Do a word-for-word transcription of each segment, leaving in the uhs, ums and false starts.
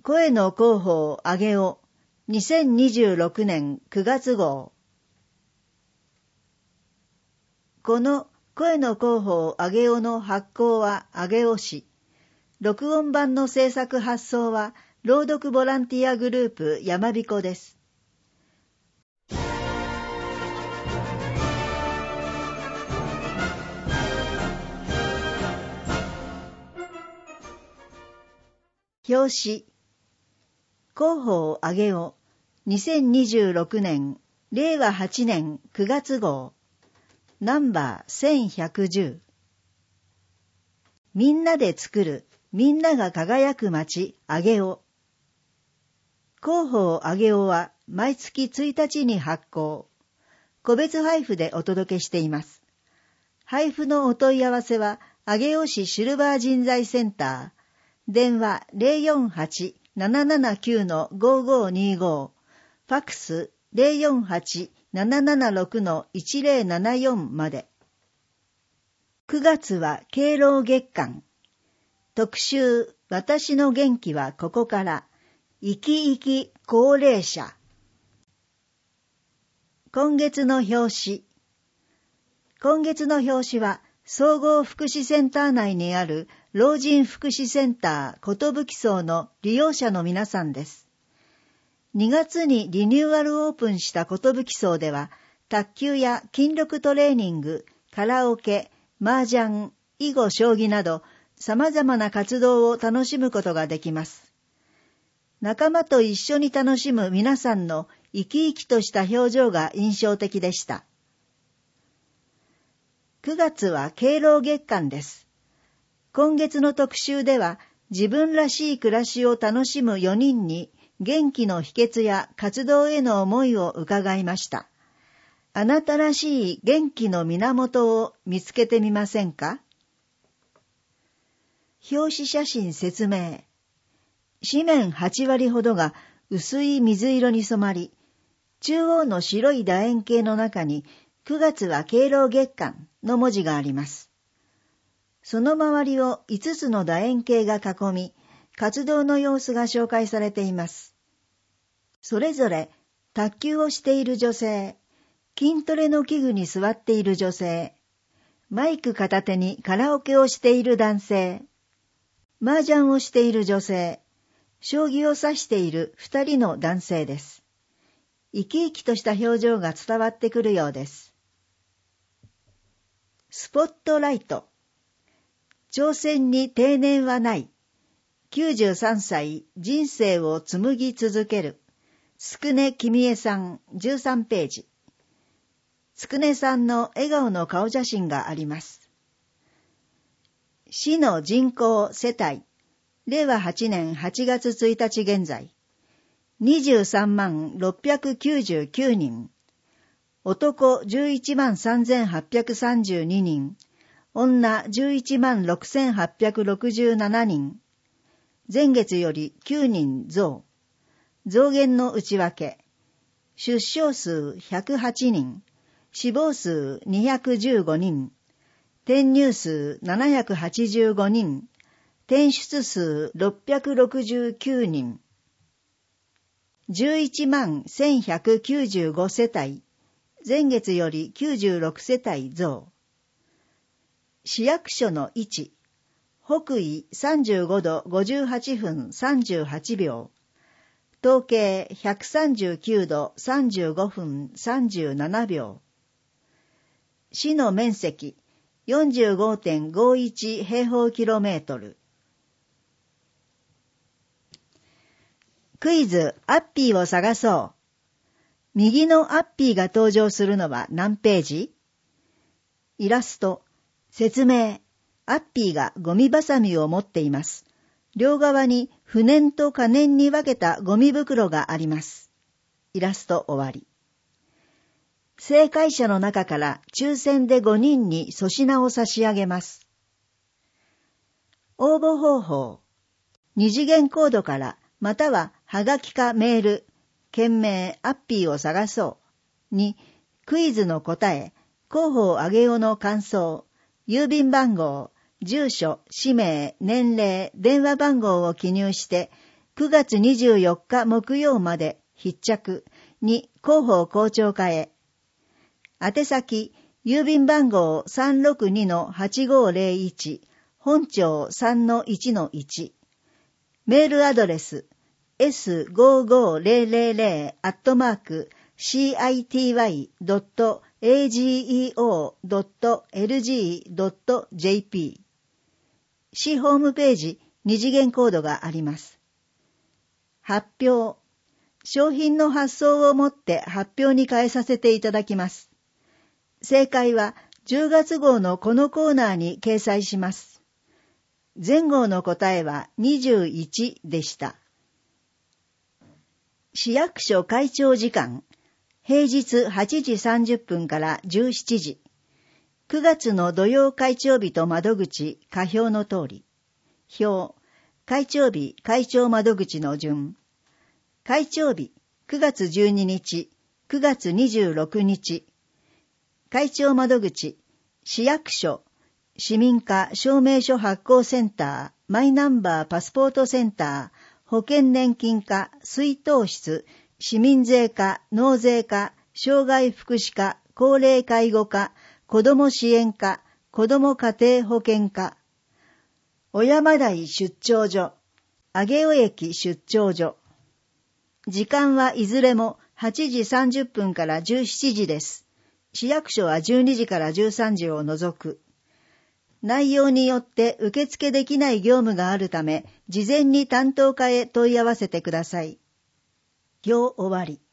声の広報あげおにせんにじゅうろくねんくがつ号。この声の広報あげおの発行は上尾市。録音版の制作発送は朗読ボランティアグループやまびこです。表紙。広報あげおにせんにじゅうろくねんれいわはちねんくがつ号。ナンバーせんひゃくじゅう。みんなで作る、みんなが輝く街、あげお。広報あげおは毎月ついたちに発行。個別配布でお届けしています。配布のお問い合わせは、上尾市シルバー人材センター。電話 ゼロよんはち ななななきゅう ごごにご。ファックス ゼロよんはち ななななろく いちゼロななよん まで。くがつは敬老月間。特集、私の元気はここから。生き生き高齢者。今月の表紙。今月の表紙は、総合福祉センター内にある老人福祉センターことぶき荘の利用者の皆さんです。にがつにリニューアルオープンしたことぶき荘では、卓球や筋力トレーニング、カラオケ、麻雀、囲碁将棋など、様々な活動を楽しむことができます。仲間と一緒に楽しむ皆さんの生き生きとした表情が印象的でした。くがつは敬老月間です。今月の特集では、自分らしい暮らしを楽しむよにんに元気の秘訣や活動への思いを伺いました。あなたらしい元気の源を見つけてみませんか？表紙写真説明。紙面はちわりほどが薄い水色に染まり、中央の白い楕円形の中にくがつは敬老月間の文字があります。その周りをいつつの楕円形が囲み、活動の様子が紹介されています。それぞれ卓球をしている女性、筋トレの器具に座っている女性、マイク片手にカラオケをしている男性、麻雀をしている女性、将棋を指している二人の男性です。生き生きとした表情が伝わってくるようです。スポットライト。挑戦に定年はない。きゅうじゅうさんさい、人生を紡ぎ続ける。つくねきみえさん、じゅうさんページ。つくねさんの笑顔の顔写真があります。市の人口世帯。れいわはちねんはちがつついたち現在。にじゅうさんまんろっぴゃくきゅうじゅうきゅうにん。男じゅういちまんさんぜんはっぴゃくさんじゅうににん。女じゅういちまんろくせんはっぴゃくろくじゅうななにん。前月よりきゅうにん増。増減の内訳。出生数ひゃくはちにん。死亡数にひゃくじゅうごにん。転入数ななひゃくはちじゅうごにん。転出数ろっぴゃくろくじゅうきゅうにん。じゅういちまんせんひゃくきゅうじゅうご世帯。前月よりきゅうじゅうろく世帯増。市役所の位置。北緯さんじゅうごどごじゅうはちふんさんじゅうはちびょう。東経ひゃくさんじゅうきゅうどさんじゅうごふんさんじゅうななびょう。市の面積 よんじゅうごてんごいち 平方キロメートル。クイズ、アッピーを探そう。右のアッピーが登場するのは何ページ？イラスト、説明。アッピーがゴミバサミを持っています。両側に不燃と可燃に分けたゴミ袋があります。イラスト終わり。正解者の中から抽選でごにんに粗品を差し上げます。応募方法。二次元コードからまたははがきかメール、件名アッピーを探そうにクイズの答え、広報あげようの感想、郵便番号、住所、氏名、年齢、電話番号を記入してくがつにじゅうよっか木曜まで必着に広報校長課へ。宛先、郵便番号 さんろくにのはちごぜろいち 本庁 さんのいちのいち。メールアドレス、エスごーごーぜろぜろぜろ アットマーク シーアイティーワイ ドット エージーイーオー ドット エルジー ドット ジェーピー。市ホームページ、二次元コードがあります。発表。商品の発送をもって発表に変えさせていただきます。正解はじゅうがつ号のこのコーナーに掲載します。前号の答えはにじゅういちでした。市役所会長時間、平日はちじさんじゅっぷんからじゅうしちじ。くがつの土曜会長日と窓口、下表の通り。表、会長日、会長窓口の順。会長日、くがつじゅうににち、くがつにじゅうろくにち。会長窓口、市役所、市民課証明書発行センター、マイナンバーパスポートセンター、保険年金課、出納室、市民税課、納税課、障害福祉課、高齢介護課、子ども支援課、子ども家庭保険課、小山台出張所、上尾駅出張所。時間はいずれもはちじさんじゅっぷんからじゅうしちじです。市役所はじゅうにじからじゅうさんじを除く。内容によって受付できない業務があるため、事前に担当課へ問い合わせてください。表終わり。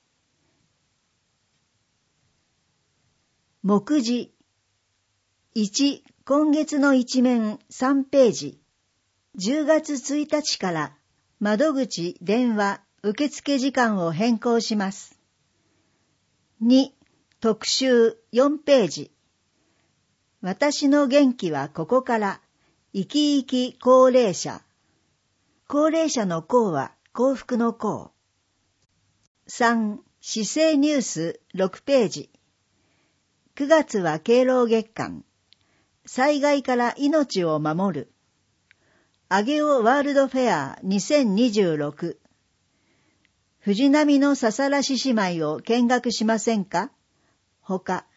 目次。いち、今月の一面さんページ。じゅうがつついたちから窓口、電話、受付時間を変更します。に、特集よんページ。私の元気はここから、生き生き高齢者。高齢者の幸は幸福の幸。さん、市政ニュースろくページ。くがつは敬老月間。災害から命を守る。上尾ワールドフェアにせんにじゅうろく。藤波のささらし姉妹を見学しませんか？ほか。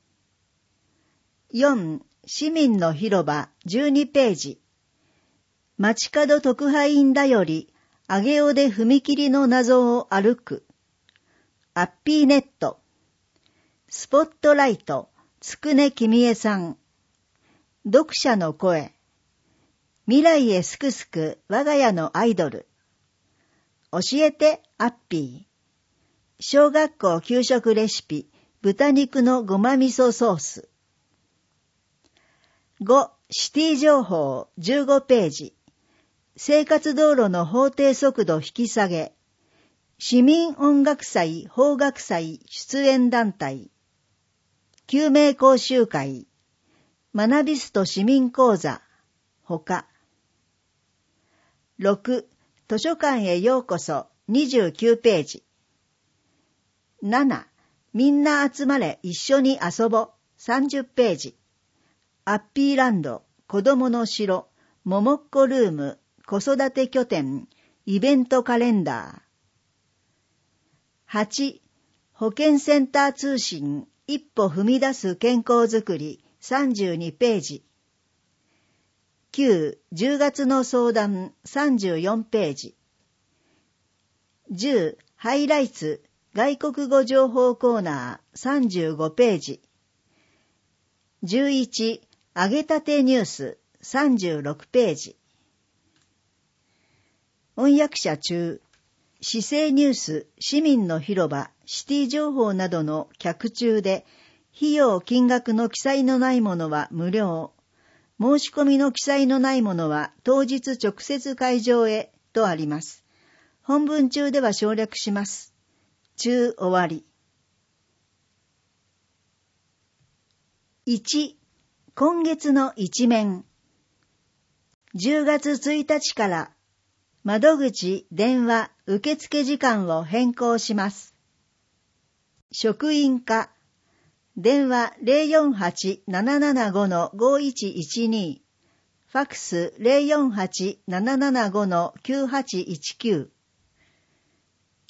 よん、市民の広場じゅうにページ。街角特派員だより、上尾で踏切の謎を歩く。アッピーネット。スポットライト、つくねきみえさん。読者の声。未来へすくすく我が家のアイドル。教えてアッピー。小学校給食レシピ、豚肉のごま味噌ソース。ご、シティ情報じゅうごページ。生活道路の法定速度引き下げ。市民音楽祭邦楽祭出演団体。救命講習会。学びすと市民講座。ほか。ろく、図書館へようこそにじゅうきゅうページ。なな、みんな集まれ一緒に遊ぼさんじゅっページ。アッピーランド、子供の城、ももっこルーム、子育て拠点、イベントカレンダー。はち、保健センター通信、一歩踏み出す健康づくりさんじゅうにページ。きゅう、じゅうがつの相談さんじゅうよんページ。じゅう、ハイライツ、外国語情報コーナーさんじゅうごページ。じゅういち、揚げたてニュースさんじゅうろくページ。翻訳者中、市政ニュース、市民の広場、シティ情報などの客中で、費用金額の記載のないものは無料。申し込みの記載のないものは当日直接会場へとあります。本文中では省略します。中終わり。いち、今月の一面。じゅうがつついたちから窓口、電話、受付時間を変更します。職員課。電話 ゼロよんはち ななななご ごいちいちに。ファクス ゼロよんはち ななななご きゅうはちいちきゅう。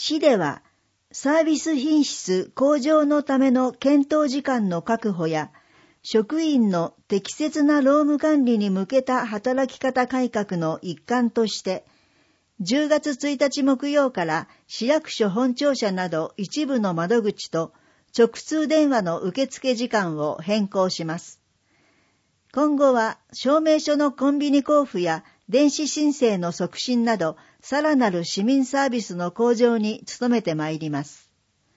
市では、サービス品質向上のための検討時間の確保や、職員の適切な労務管理に向けた働き方改革の一環として、じゅうがつついたち木曜から市役所本庁舎など一部の窓口と直通電話の受付時間を変更します。今後は証明書のコンビニ交付や電子申請の促進など、さらなる市民サービスの向上に努めてまいります。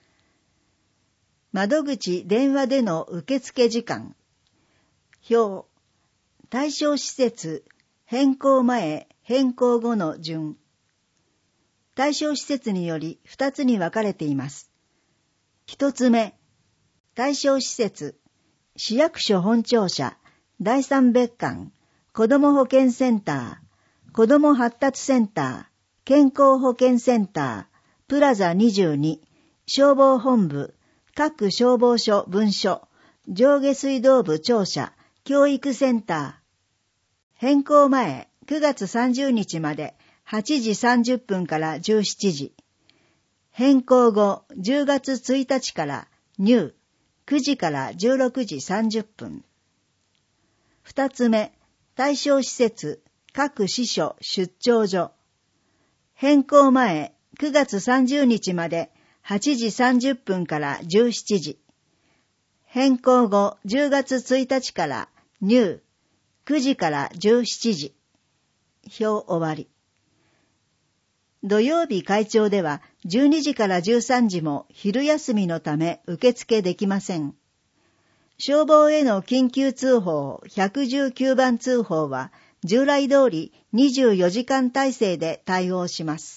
窓口電話での受付時間。表。対象施設、変更前、変更後の順。対象施設により二つに分かれています。一つ目、対象施設、市役所本庁舎、第三別館、子ども保健センター、子ども発達センター、健康保健センター、プラザにじゅうに、消防本部、各消防署分署、上下水道部庁舎、教育センター。変更前、くがつさんじゅうにちまで、はちじさんじゅっぷんからじゅうしちじ。変更後、じゅうがつついたちから入、くじからじゅうろくじさんじゅっぷん。二つ目、対象施設、各支所出張所。変更前、くがつさんじゅうにちまではちじさんじゅっぷんからじゅうしちじ。変更後、じゅうがつついたちから入、くじからじゅうしちじ。表終わり。土曜日開庁ではじゅうにじからじゅうさんじも昼休みのため受付できません。消防への緊急通報ひゃくじゅうきゅうばん通報は従来通りにじゅうよじかん体制で対応します。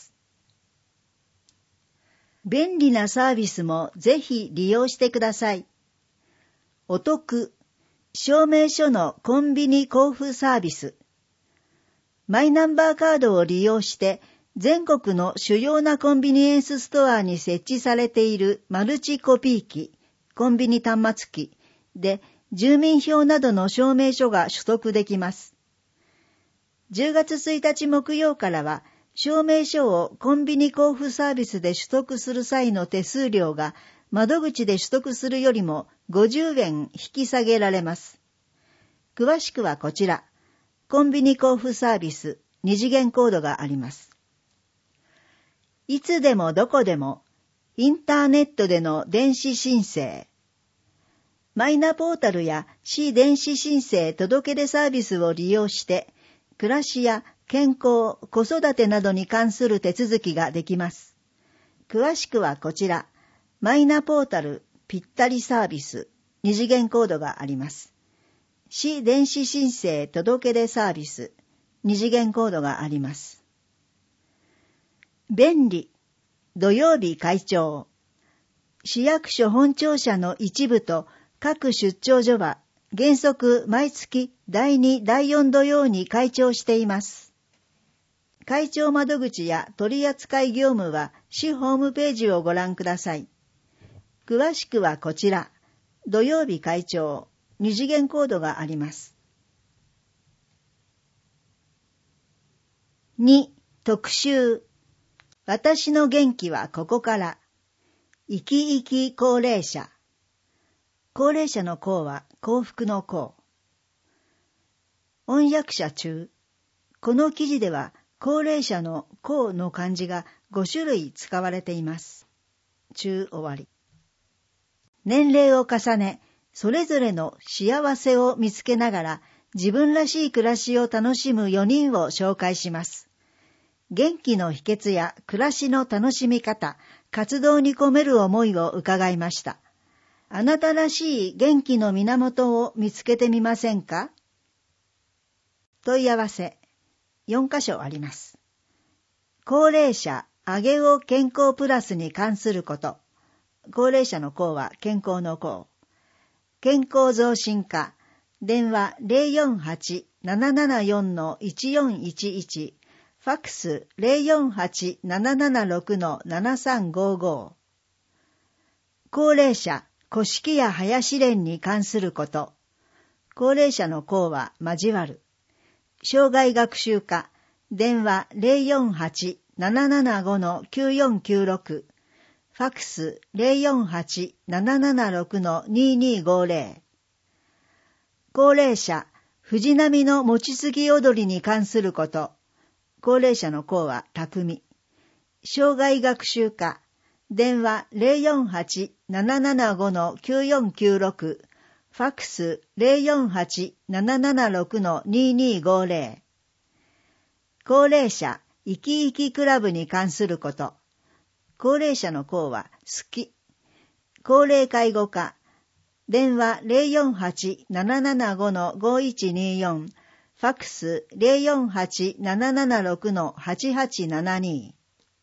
便利なサービスもぜひ利用してください。お得、証明書のコンビニ交付サービス。マイナンバーカードを利用して全国の主要なコンビニエンスストアに設置されているマルチコピー機、コンビニ端末機で住民票などの証明書が取得できます。じゅうがつついたち木曜からは証明書をコンビニ交付サービスで取得する際の手数料が窓口で取得するよりもごじゅうえん引き下げられます。詳しくはこちら、コンビニ交付サービス二次元コードがあります。いつでもどこでも、インターネットでの電子申請。マイナポータルや市電子申請届出サービスを利用して、暮らしや健康、子育てなどに関する手続きができます。詳しくはこちら、マイナポータルぴったりサービス、二次元コードがあります。市電子申請届出サービス、二次元コードがあります。便利、土曜日開庁。市役所本庁舎の一部と各出張所は原則毎月だいに、だいよん土曜に開庁しています。開庁窓口や取扱業務は市ホームページをご覧ください。詳しくはこちら、土曜日開庁、二次元コードがあります。に、特集。私の元気はここから。生き生き高齢者。高齢者の幸は幸福の幸。音訳者中。この記事では高齢者の幸の漢字がごしゅるい使われています。中終わり。年齢を重ね、それぞれの幸せを見つけながら自分らしい暮らしを楽しむよにんを紹介します。元気の秘訣や暮らしの楽しみ方、活動に込める思いを伺いました。あなたらしい元気の源を見つけてみませんか？問い合わせ、よんかしょあります。高齢者、あげお健康プラスに関すること。高齢者の幸は健康の幸。健康増進化。電話 ゼロよんはち ななななよん いちよんいちいち。ファックス ゼロよんはち ななななろく ななさんごご。高齢者、古式や早試練に関すること。高齢者の幸は交わる。障害学習課。電話 ゼロよんはち なななななごのきゅうよんきゅうろく、ファックス ゼロよんはち ななななろく のににごぜろ。高齢者、藤波の餅つき踊りに関すること。高齢者の講は匠。障害学習課、電話 ゼロよんはち ななななごのきゅうよんきゅうろく、ファックス ゼロよんはち ななななろく のににごぜろ。高齢者、生き生きクラブに関すること。高齢者の講は好き。高齢介護課、電話 ゼロよんはち ななななごのごいちによん、ファックス ゼロよんはち ななななろく のはちはちななに。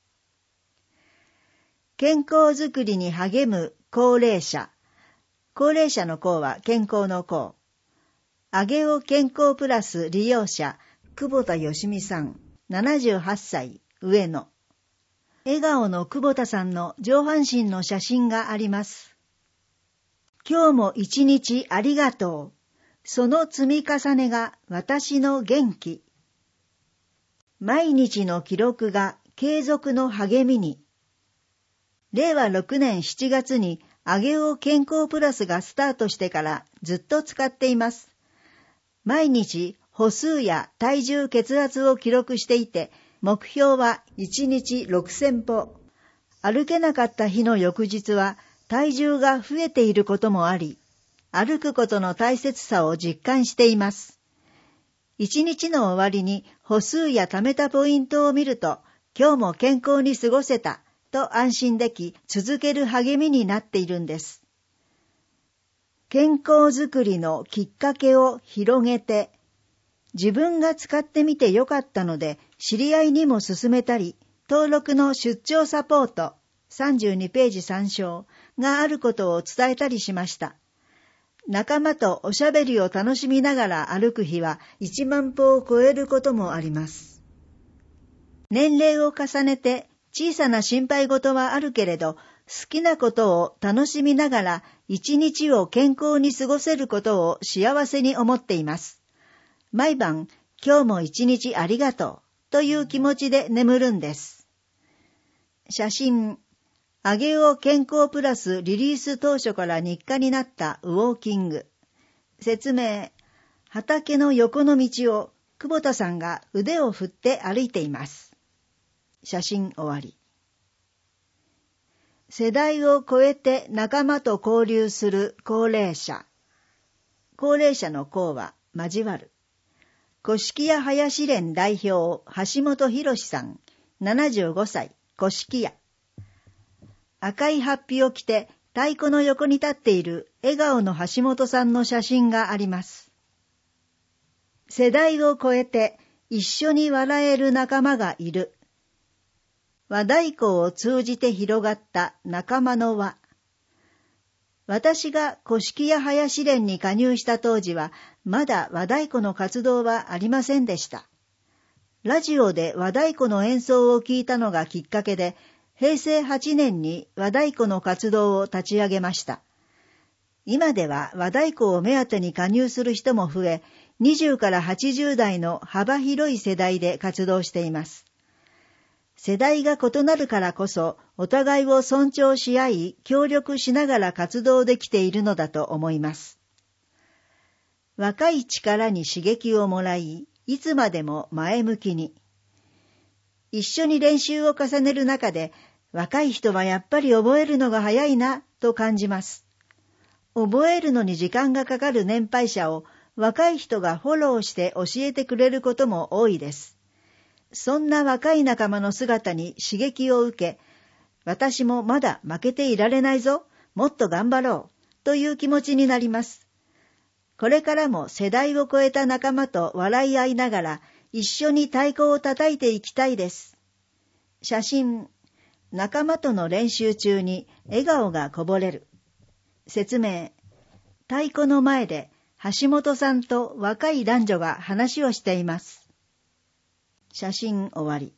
健康づくりに励む高齢者。高齢者の講は健康の講。あげお健康プラス利用者、久保田よしみさん、ななじゅうはっさい、上野。笑顔の久保田さんの上半身の写真があります。今日も一日ありがとう。その積み重ねが私の元気。毎日の記録が継続の励みに。れいわろくねんしちがつにあげお健康プラスがスタートしてからずっと使っています。毎日歩数や体重血圧を記録していて、目標はいちにちろくせんぽ。歩けなかった日の翌日は体重が増えていることもあり、歩くことの大切さを実感しています。一日の終わりに歩数や貯めたポイントを見ると、今日も健康に過ごせたと安心でき、続ける励みになっているんです。健康づくりのきっかけを広げて、自分が使ってみてよかったので、知り合いにも勧めたり、登録の出張サポート、さんじゅうにページ参照があることを伝えたりしました。仲間とおしゃべりを楽しみながら歩く日はいちまんぽを超えることもあります。年齢を重ねて小さな心配事はあるけれど、好きなことを楽しみながら一日を健康に過ごせることを幸せに思っています。毎晩、今日も一日ありがとうという気持ちで眠るんです。写真、あげお健康プラスリリース当初から日課になったウォーキング。説明、畑の横の道を久保田さんが腕を振って歩いています。写真終わり。世代を超えて仲間と交流する高齢者。高齢者の講は交わる。古式屋林連代表橋本博さん、ななじゅうごさい、古式屋。赤いハッピを着て太鼓の横に立っている笑顔の橋本さんの写真があります。世代を超えて一緒に笑える仲間がいる。和太鼓を通じて広がった仲間の輪。私が古式屋林連に加入した当時は、まだ和太鼓の活動はありませんでした。ラジオで和太鼓の演奏を聞いたのがきっかけで、へいせいはちねんに和太鼓の活動を立ち上げました。今では和太鼓を目当てに加入する人も増え、にじゅうからはちじゅうだいの幅広い世代で活動しています。世代が異なるからこそ、お互いを尊重し合い、協力しながら活動できているのだと思います。若い力に刺激をもらい、いつまでも前向きに。一緒に練習を重ねる中で、若い人はやっぱり覚えるのが早いなと感じます。覚えるのに時間がかかる年配者を若い人がフォローして教えてくれることも多いです。そんな若い仲間の姿に刺激を受け、私もまだ負けていられないぞ、もっと頑張ろう、という気持ちになります。これからも世代を超えた仲間と笑い合いながら、一緒に太鼓を叩いていきたいです。写真、仲間との練習中に笑顔がこぼれる。説明、太鼓の前で橋本さんと若い男女が話をしています。写真終わり。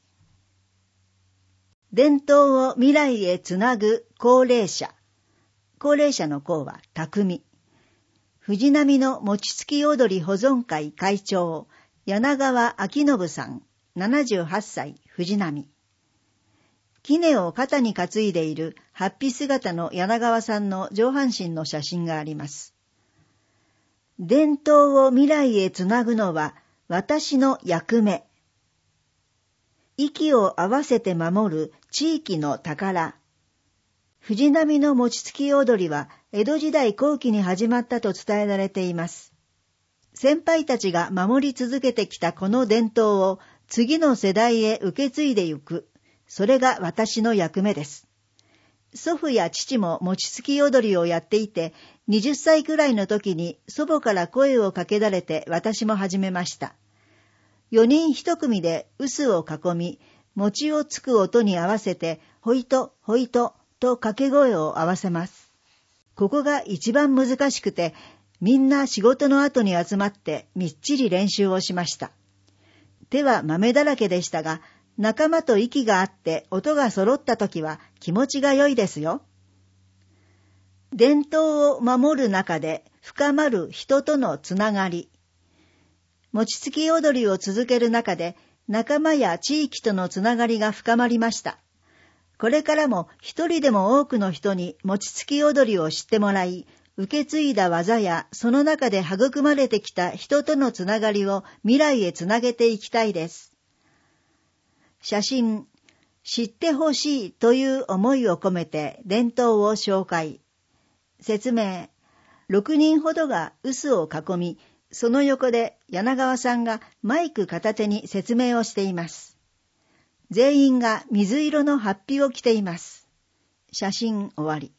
伝統を未来へつなぐ高齢者。高齢者の講は匠。藤波の餅つき踊り保存会会長、柳川明信さん、ななじゅうはっさい、藤波。 杵を肩に担いでいる法被姿の柳川さんの上半身の写真があります。伝統を未来へつなぐのは私の役目。息を合わせて守る地域の宝。藤波の餅つき踊りは江戸時代後期に始まったと伝えられています。先輩たちが守り続けてきたこの伝統を次の世代へ受け継いでゆく。それが私の役目です。祖父や父も餅つき踊りをやっていて、はたちくらいの時に祖母から声をかけられて私も始めました。よにん一組で臼を囲み、餅をつく音に合わせて、ほいと、ほいと、と掛け声を合わせます。ここが一番難しくて、みんな仕事の後に集まってみっちり練習をしました。手は豆だらけでしたが、仲間と息が合って音が揃った時は気持ちが良いですよ。伝統を守る中で深まる人とのつながり。餅つき踊りを続ける中で仲間や地域とのつながりが深まりました。これからも一人でも多くの人に餅つき踊りを知ってもらい、受け継いだ技やその中で育まれてきた人とのつながりを未来へつなげていきたいです。写真、知ってほしいという思いを込めて伝統を紹介。説明、ろくにんほどが臼を囲み、その横で柳川さんがマイク片手に説明をしています。全員が水色の法被を着ています。写真終わり。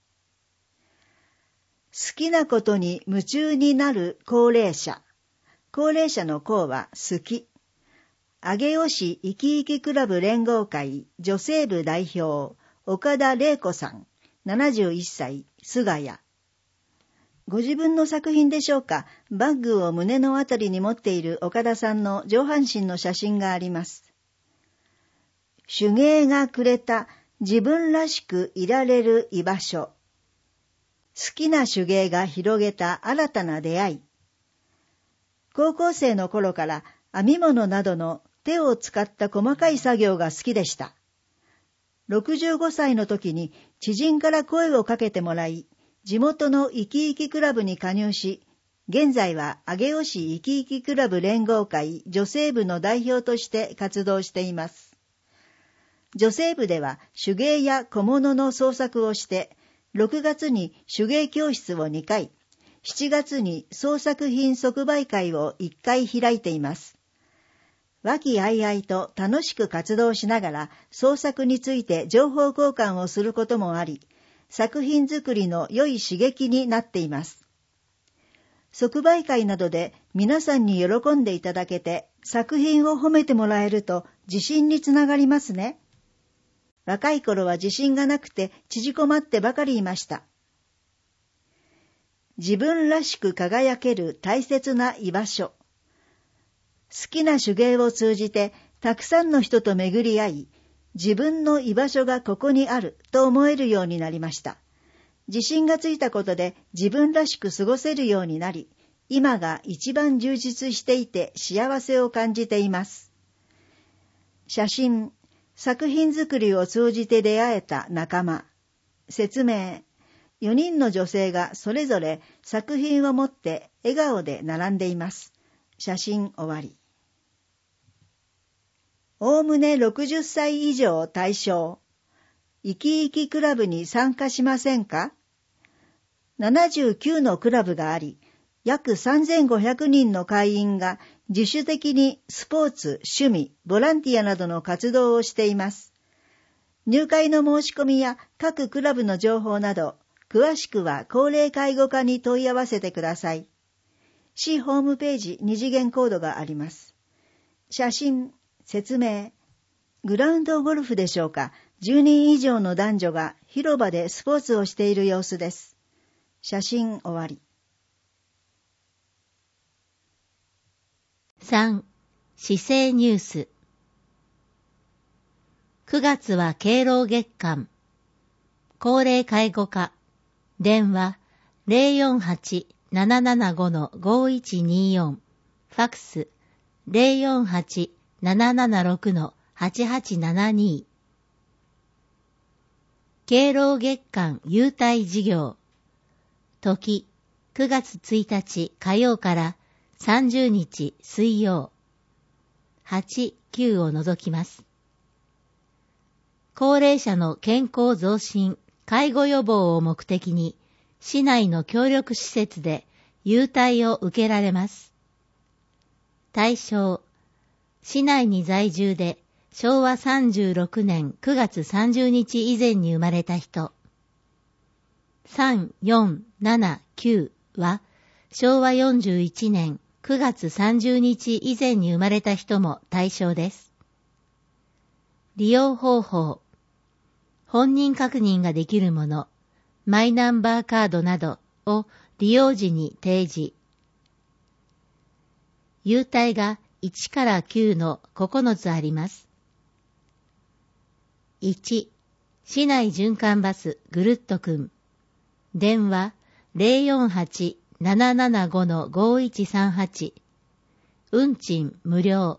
好きなことに夢中になる高齢者。高齢者の高は好き。上尾市いきいきクラブ連合会女性部代表、岡田玲子さん、ななじゅういっさい、菅谷。ご自分の作品でしょうか。バッグを胸のあたりに持っている岡田さんの上半身の写真があります。手芸がくれた自分らしくいられる居場所。好きな手芸が広げた新たな出会い。高校生の頃から編み物などの手を使った細かい作業が好きでした。ろくじゅうごさいの時に知人から声をかけてもらい、地元のいきいきクラブに加入し、現在は上尾市いきいきクラブ連合会女性部の代表として活動しています。女性部では手芸や小物の創作をして、ろくがつに手芸教室をにかい、しちがつに創作品即売会をいっかい開いています。和気あいあいと楽しく活動しながら創作について情報交換をすることもあり、作品作りの良い刺激になっています。即売会などで皆さんに喜んでいただけて、作品を褒めてもらえると自信につながりますね。若い頃は自信がなくて縮こまってばかりいました。自分らしく輝ける大切な居場所。好きな手芸を通じてたくさんの人と巡り合い、自分の居場所がここにあると思えるようになりました。自信がついたことで自分らしく過ごせるようになり、今が一番充実していて幸せを感じています。写真、作品作りを通じて出会えた仲間。説明、よにんの女性がそれぞれ作品を持って笑顔で並んでいます。写真終わり。おおむねろくじゅっさい以上対象。いきいきクラブに参加しませんか？ななじゅうきゅうのクラブがあり、約さんぜんごひゃくにんの会員が自主的にスポーツ、趣味、ボランティアなどの活動をしています。入会の申し込みや各クラブの情報など、詳しくは高齢介護課に問い合わせてください。市ホームページ二次元コードがあります。写真、説明。グラウンドゴルフでしょうか。じゅうにん以上の男女が広場でスポーツをしている様子です。写真終わり。 さん. 市政ニュース。くがつは敬老月間。高齢介護課。電話 ゼロよんはち ななななご ごいちによん。ファックス ゼロよんはち ななななろく はちはちななに。 敬老月間優待事業。時、くがつついたち火曜からさんじゅうにち水曜。はち、きゅうを除きます。高齢者の健康増進、介護予防を目的に、市内の協力施設で優待を受けられます。対象、市内に在住でしょうわさんじゅうろくねんくがつさんじゅうにち以前に生まれた人。さん、よん、なな、きゅうはしょうわよんじゅういちねんくがつさんじゅうにち以前に生まれた人も対象です。利用方法。本人確認ができるもの、マイナンバーカードなどを利用時に提示。優待がいちからきゅうのここのつあります。いち、市内循環バスぐるっとくん。電話 ゼロよんはち ななななご ごいちさんはち。運賃無料。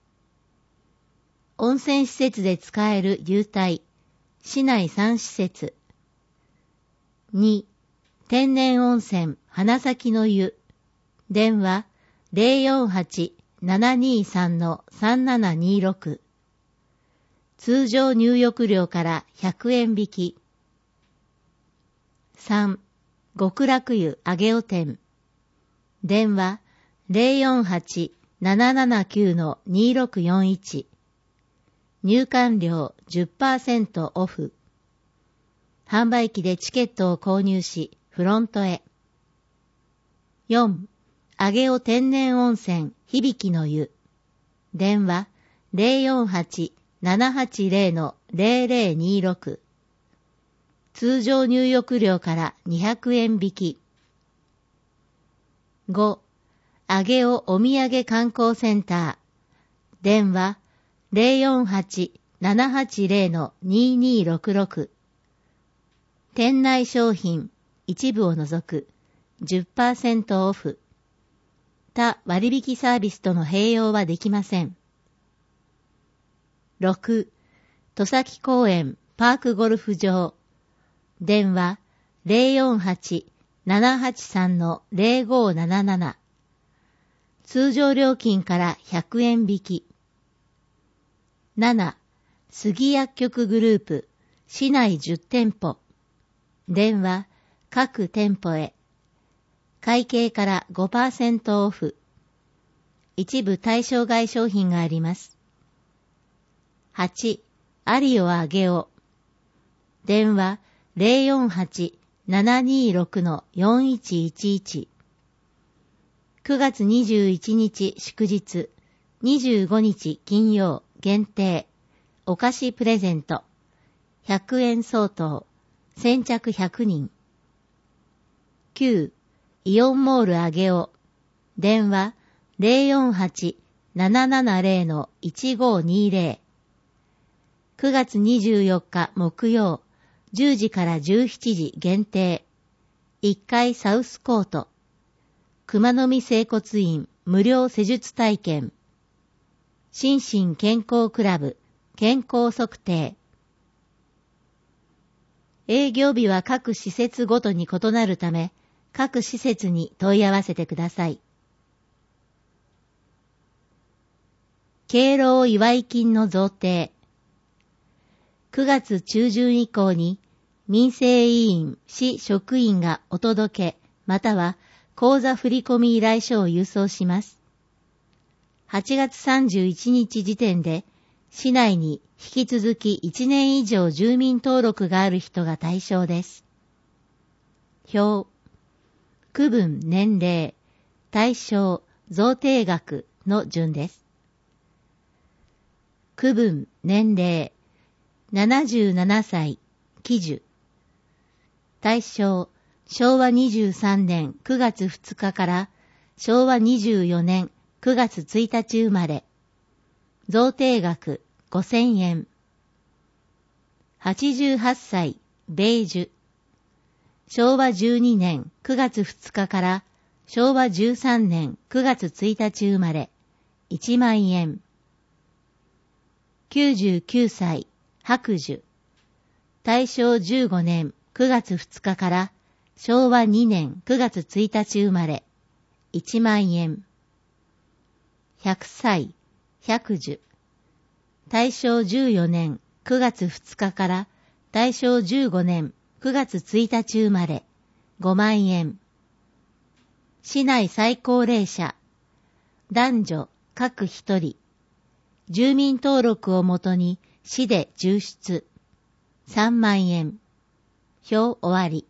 温泉施設で使える優待。市内さん施設。に、天然温泉花咲の湯。電話 ゼロよんはち ななにさん さんななにろく。通常入浴料からひゃくえん引き。さん、極楽湯あげお店。電話 ゼロよんはち ななななきゅう にろくよんいち。入館料 じゅっパーセント オフ。販売機でチケットを購入し、フロントへ。よん、あげお天然温泉響の湯。電話 ゼロよんはち ななはちゼロ ゼロゼロにろく。通常入浴料からにひゃくえん引き。ご、あげおお土産観光センター。電話 ゼロよんはち ななはちゼロ ににろくろく。店内商品一部を除く じゅっパーセント オフ。他割引サービスとの併用はできません。ろく、戸崎公園パークゴルフ場。電話 ゼロよんはち ななはちさん ゼロごなななな。通常料金からひゃくえん引き。なな、杉薬局グループ市内じゅってんぽ。電話各店舗へ。会計から ごパーセント オフ。一部対象外商品があります。はち、アリオあげお。電話 ゼロよんはち ななにろく よんいちいちいち。くがつにじゅういちにち祝日、にじゅうごにち金曜限定、お菓子プレゼント、ひゃくえん相当、先着ひゃくにん。きゅう、イオンモールあげお。電話 ゼロよんはち ななななゼロ いちごにゼロ。くがつにじゅうよっか木曜、じゅうじからじゅうしちじ限定。いっかいサウスコート。熊の実整骨院無料施術体験。心身健康クラブ健康測定。営業日は各施設ごとに異なるため、各施設に問い合わせてください。敬老祝金の贈呈。くがつ中旬以降に民生委員、市職員がお届け、または口座振込依頼書を郵送します。はちがつさんじゅういちにち時点で、市内に引き続きいちねん以上住民登録がある人が対象です。表、区分年齢、対象、贈呈額の順です。区分年齢、ななじゅうななさい、喜寿。対象、しょうわにじゅうさんねんくがつふつかからしょうわにじゅうよねんくがつついたち生まれ。贈呈額ごせんえん。はちじゅうはっさい、米寿。しょうわじゅうにねんくがつふつかからしょうわじゅうさんねんくがつついたち生まれ。いちまんえん。きゅうじゅうきゅうさい、白寿。 大正じゅうごねんくがつふつかからしょうわにねんくがつついたち生まれ、いちまんえん。ひゃくさい、百寿。大正じゅうよねんくがつふつかから大正じゅうごねんくがつついたち生まれ、ごまんえん。市内最高齢者、男女各一人。住民登録をもとに市で抽出、さんまんえん。表終わり。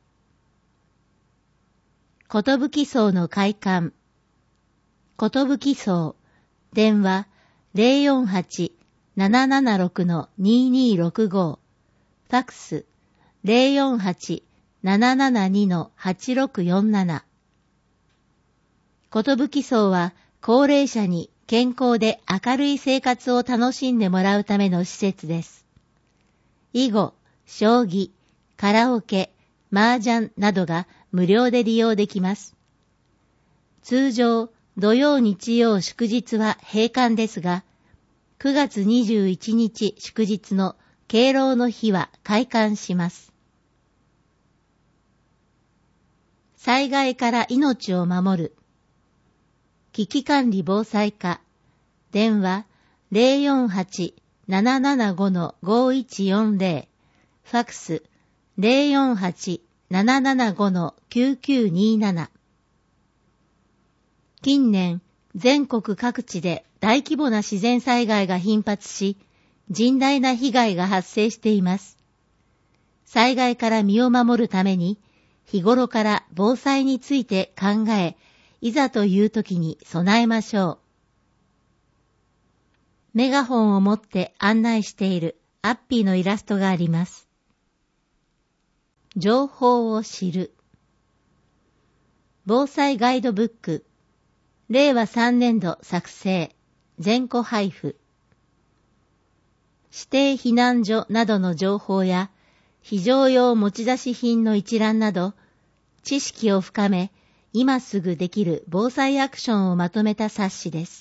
ことぶき荘の開館。ことぶき荘、電話 ゼロよんはち ななななろく ににろくご、ファックス ゼロよんはち ななななに はちろくよんなな。ことぶき荘は高齢者に健康で明るい生活を楽しんでもらうための施設です。囲碁、将棋、カラオケ、麻雀などが無料で利用できます。通常、土曜日曜祝日は閉館ですが、くがつにじゅういちにち祝日の敬老の日は開館します。災害から命を守る。危機管理防災課。電話 ゼロよんはち ななななご ごいちよんゼロ、ファックス ゼロよんはち ななななご きゅうきゅうになな。近年、全国各地で大規模な自然災害が頻発し、甚大な被害が発生しています。災害から身を守るために、日頃から防災について考え、いざという時に備えましょう。メガホンを持って案内しているアッピーのイラストがあります。情報を知る。防災ガイドブック。れいわさんねんど作成、全戸配布。指定避難所などの情報や、非常用持ち出し品の一覧など、知識を深め、今すぐできる防災アクションをまとめた冊子です。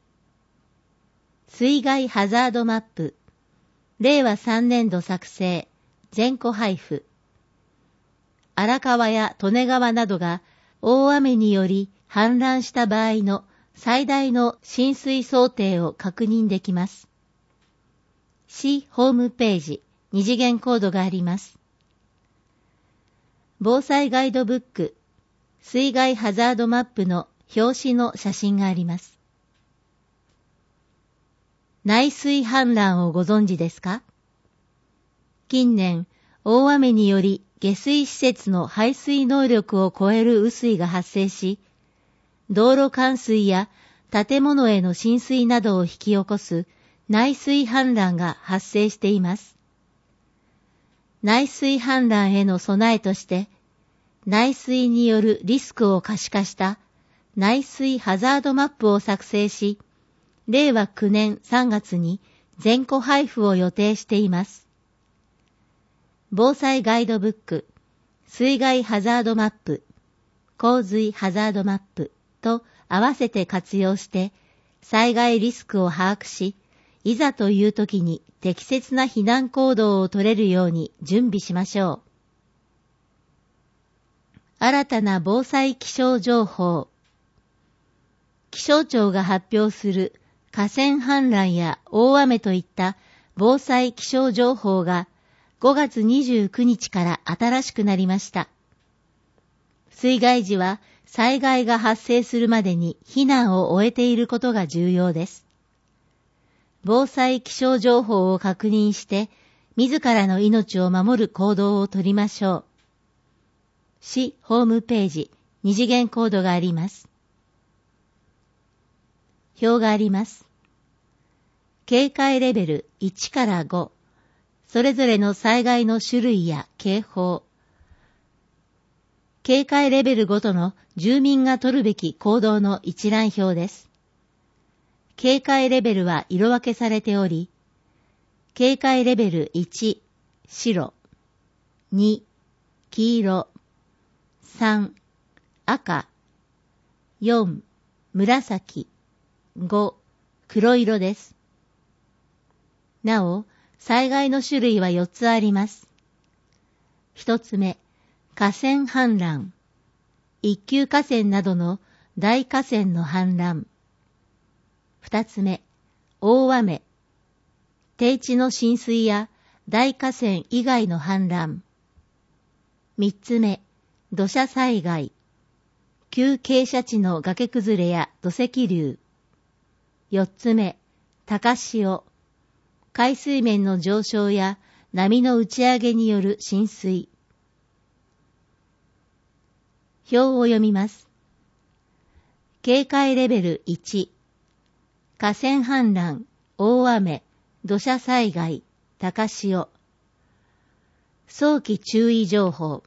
水害ハザードマップ。れいわさんねんど作成、全戸配布。荒川や利根川などが大雨により氾濫した場合の最大の浸水想定を確認できます。市ホームページ、二次元コードがあります。防災ガイドブック、水害ハザードマップの表紙の写真があります。内水氾濫をご存知ですか？近年、大雨により下水施設の排水能力を超える雨水が発生し、道路冠水や建物への浸水などを引き起こす内水氾濫が発生しています。内水氾濫への備えとして、内水によるリスクを可視化した内水ハザードマップを作成し、れいわきゅうねんさんがつに全戸配布を予定しています。防災ガイドブック、水害ハザードマップ、洪水ハザードマップと合わせて活用して、災害リスクを把握し、いざという時に適切な避難行動を取れるように準備しましょう。新たな防災気象情報。気象庁が発表する河川氾濫や大雨といった防災気象情報がごがつにじゅうくにちから新しくなりました。水害時は災害が発生するまでに避難を終えていることが重要です。防災気象情報を確認して、自らの命を守る行動をとりましょう。市ホームページ、二次元コードがあります。表があります。警戒レベルいちからご、それぞれの災害の種類や警報。警戒レベルごとの住民が取るべき行動の一覧表です。警戒レベルは色分けされており、警戒レベルいち、白、に、黄色、さん、赤、よん、紫、ご、黒色です。なお、 災害の種類はよっつあります。一つ目、河川氾濫。一級河川などの大河川の氾濫。二つ目、大雨。低地の浸水や大河川以外の氾濫。三つ目、土砂災害。急傾斜地の崖崩れや土石流。四つ目、高潮。海水面の上昇や波の打ち上げによる浸水。表を読みます。警戒レベルいち、河川氾濫、大雨、土砂災害、高潮。早期注意情報。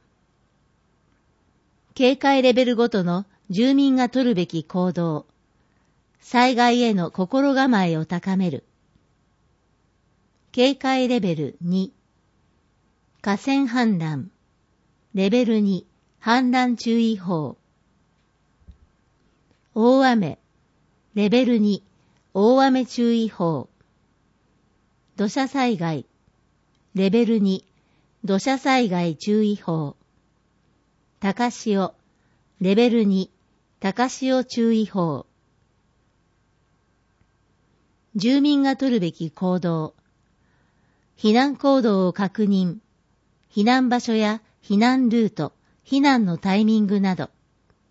警戒レベルごとの住民が取るべき行動。災害への心構えを高める。警戒レベルに、河川氾濫。レベルに、氾濫注意報。大雨。レベルに、大雨注意報。土砂災害。レベルに、土砂災害注意報。高潮。レベルに、高潮注意報。住民が取るべき行動。避難行動を確認。避難場所や避難ルート、避難のタイミングなど。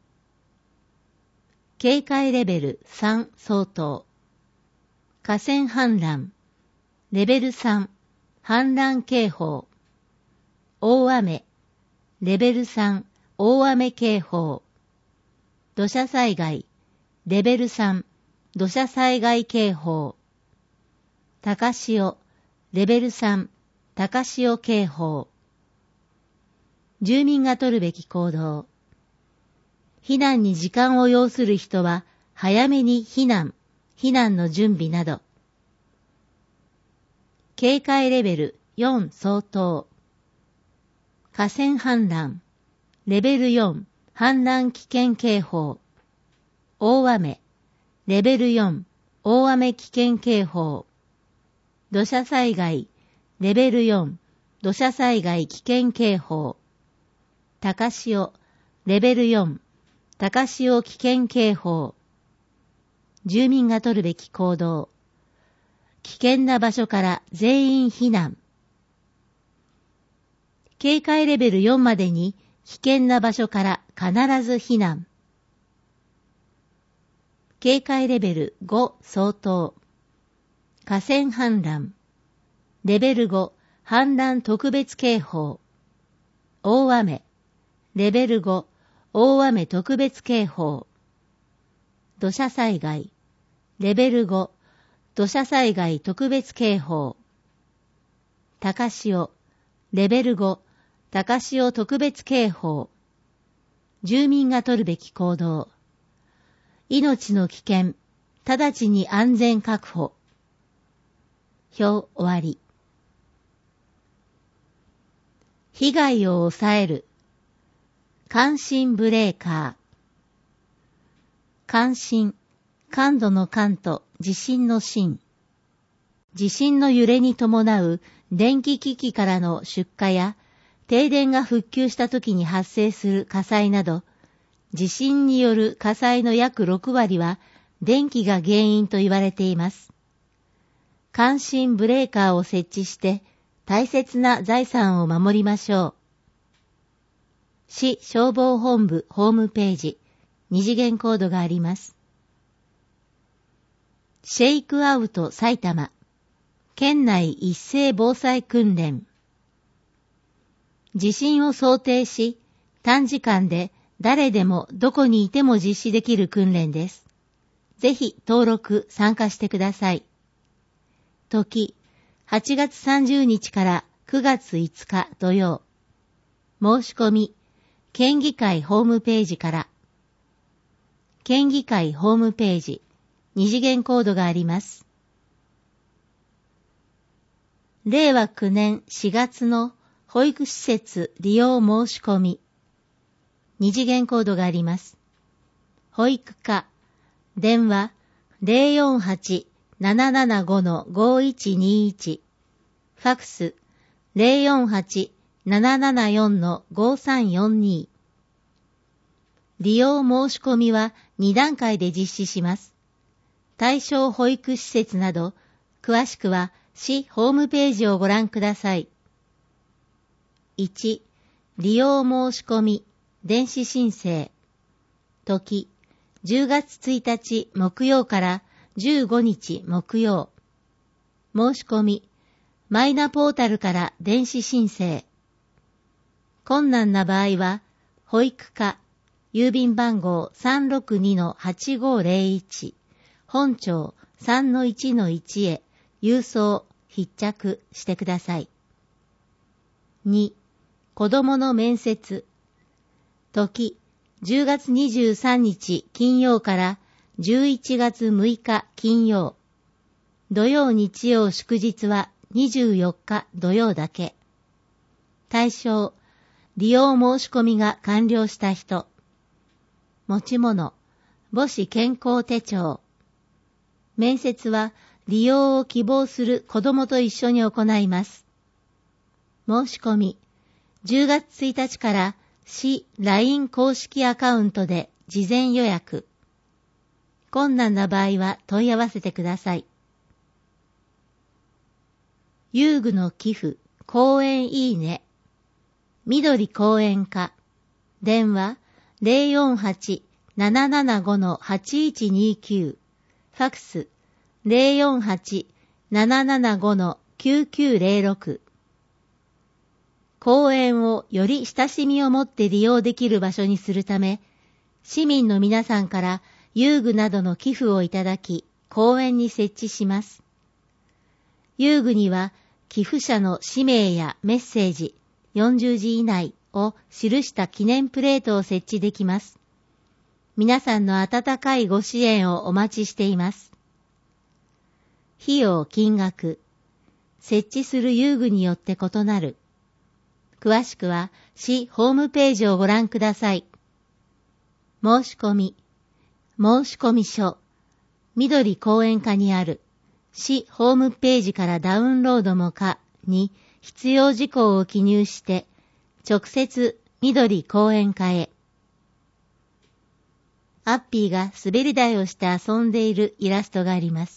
警戒レベルさん相当。河川氾濫。レベルさん、氾濫警報。大雨。レベルさん、大雨警報。土砂災害。レベルさん、土砂災害警報。高潮。レベルさん、高潮警報。住民が取るべき行動。避難に時間を要する人は、早めに避難、避難の準備など。警戒レベルよん相当。河川氾濫。レベルよん、氾濫危険警報。大雨。レベルよん、大雨危険警報。土砂災害。レベルよん、土砂災害危険警報。高潮。レベルよん、高潮危険警報。住民が取るべき行動。危険な場所から全員避難。警戒レベルよんまでに危険な場所から必ず避難。警戒レベルご相当。河川氾濫。レベルご、氾濫特別警報。大雨。レベルご、大雨特別警報。土砂災害。レベルご、土砂災害特別警報。高潮。レベルご、高潮特別警報。住民が取るべき行動。命の危険、直ちに安全確保。表終わり。被害を抑える。感震ブレーカー。感震、感度の感と地震の震。地震の揺れに伴う電気機器からの出火や停電が復旧した時に発生する火災など、地震による火災の約ろくわりは電気が原因と言われています。感震ブレーカーを設置して大切な財産を守りましょう。市消防本部ホームページ、二次元コードがあります。シェイクアウト埼玉、県内一斉防災訓練。地震を想定し、短時間で誰でもどこにいても実施できる訓練です。ぜひ登録参加してください。時、はちがつさんじゅうにちからくがついつか土曜。申し込み、県議会ホームページから。県議会ホームページ、二次元コードがあります。れいわきゅうねんしがつの保育施設利用申し込み。二次元コードがあります。保育課、電話 ゼロよんはち ななななご ごいちにいち。 ファクス ゼロよんはち ななななよん ごさんよんに。利用申し込みはに段階で実施します。対象保育施設など、詳しくは市ホームページをご覧ください。いち. 利用申し込み、電子申請。時、じゅうがつついたち木曜からじゅうごにち木曜。申し込み、マイナポータルから電子申請。困難な場合は、保育課、郵便番号 さんろくにのはちごゼロいち、本庁 さんのいちのいち へ郵送、必着してください。に. 子供の面接。時、じゅうがつにじゅうさんにち金曜からじゅういちがつむいか金曜。土曜日曜祝日はにじゅうよっか土曜だけ。対象、利用申し込みが完了した人。持ち物、母子健康手帳。面接は利用を希望する子供と一緒に行います。申し込み、じゅうがつついたちから市 ライン 公式アカウントで事前予約。困難な場合は問い合わせてください。遊具の寄付、公園いいね。緑公園課。電話 ゼロよんはち ななななご はちいちにきゅう。ファクス ゼロよんはち ななななご きゅうきゅうゼロろく。公園をより親しみを持って利用できる場所にするため、市民の皆さんから遊具などの寄付をいただき、公園に設置します。遊具には寄付者の氏名やメッセージ、よんじゅうじ以内を記した記念プレートを設置できます。皆さんの温かいご支援をお待ちしています。費用金額、設置する遊具によって異なる。詳しくは市ホームページをご覧ください。申し込み、申込書、緑公園課にある市ホームページからダウンロードも可に必要事項を記入して直接緑公園課へ。アッピーが滑り台をして遊んでいるイラストがあります。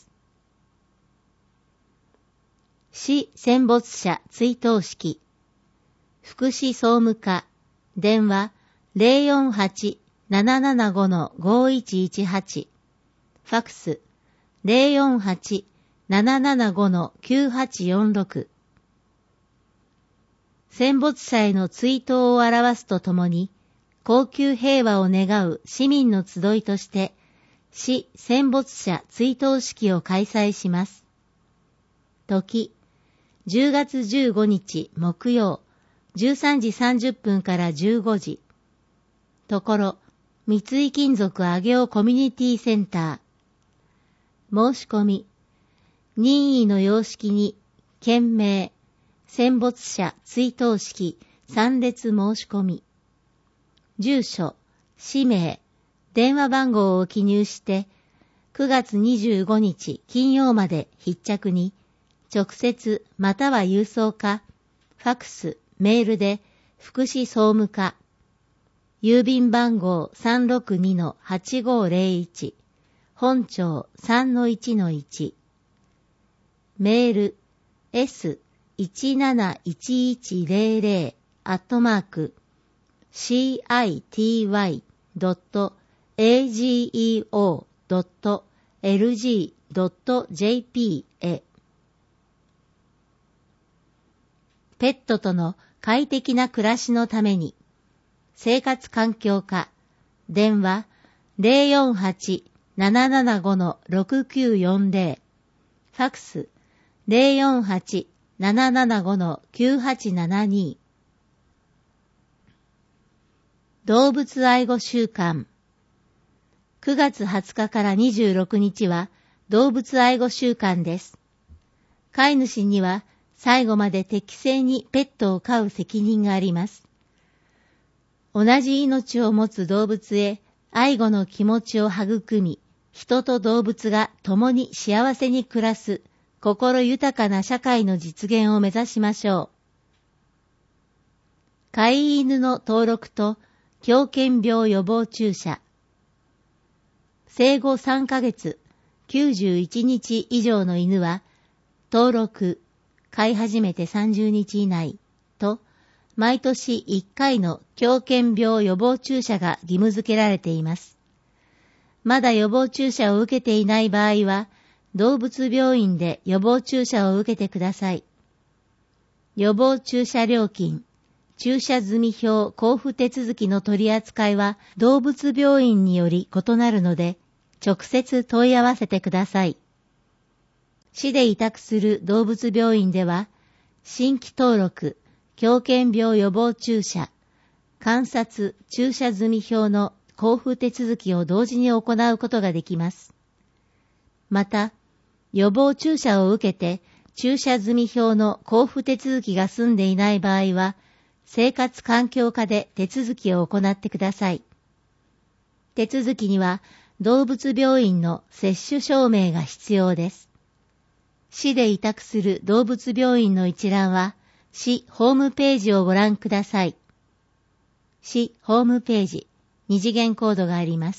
市戦没者追悼式。福祉総務課。電話 ゼロよんはち ななななご ごいちいちはち。ファクス ゼロよんはち ななななご きゅうはちよんろく。戦没者への追悼を表すとともに、恒久平和を願う市民の集いとして、市戦没者追悼式を開催します。時、じゅうがつじゅうごにち木曜、じゅうさんじさんじゅっぷんからじゅうごじ。ところ、三井金属上尾コミュニティセンター。申し込み、任意の様式に、件名、戦没者追悼式参列申し込み。住所、氏名、電話番号を記入して、くがつにじゅうごにち金曜まで必着に、直接または郵送か、ファクス、メールで福祉総務課、郵便番号 さんろくにのはちごゼロいち、本庁 さんのいちのいち、メール エスいちなないちいちゼロゼロ アットマーク シーアイティーワイ ドット エージーイーオー ドット エルジー ドット ジェーピー へ。ペットとの快適な暮らしのために、生活環境課、電話 ゼロよんはち ななななご ろくきゅうよんゼロ、ファクス ゼロよんはち ななななご きゅうはちななに。動物愛護週間。くがつはつかからにじゅうろくにちは動物愛護週間です。飼い主には最後まで適正にペットを飼う責任があります。同じ命を持つ動物へ愛護の気持ちを育み、人と動物が共に幸せに暮らす心豊かな社会の実現を目指しましょう。飼い犬の登録と狂犬病予防注射。生後さんかげつ、きゅうじゅういちにち以上の犬は、登録、飼い始めてさんじゅうにち以内と、毎年いっかいの狂犬病予防注射が義務付けられています。まだ予防注射を受けていない場合は、動物病院で予防注射を受けてください。予防注射料金、注射済表交付手続きの取り扱いは動物病院により異なるので、直接問い合わせてください。市で委託する動物病院では、新規登録、狂犬病予防注射、観察注射済表の交付手続きを同時に行うことができます。また、予防注射を受けて注射済表の交付手続きが済んでいない場合は、生活環境課で手続きを行ってください。手続きには動物病院の接種証明が必要です。市で委託する動物病院の一覧は、市ホームページをご覧ください。市ホームページ、二次元コードがあります。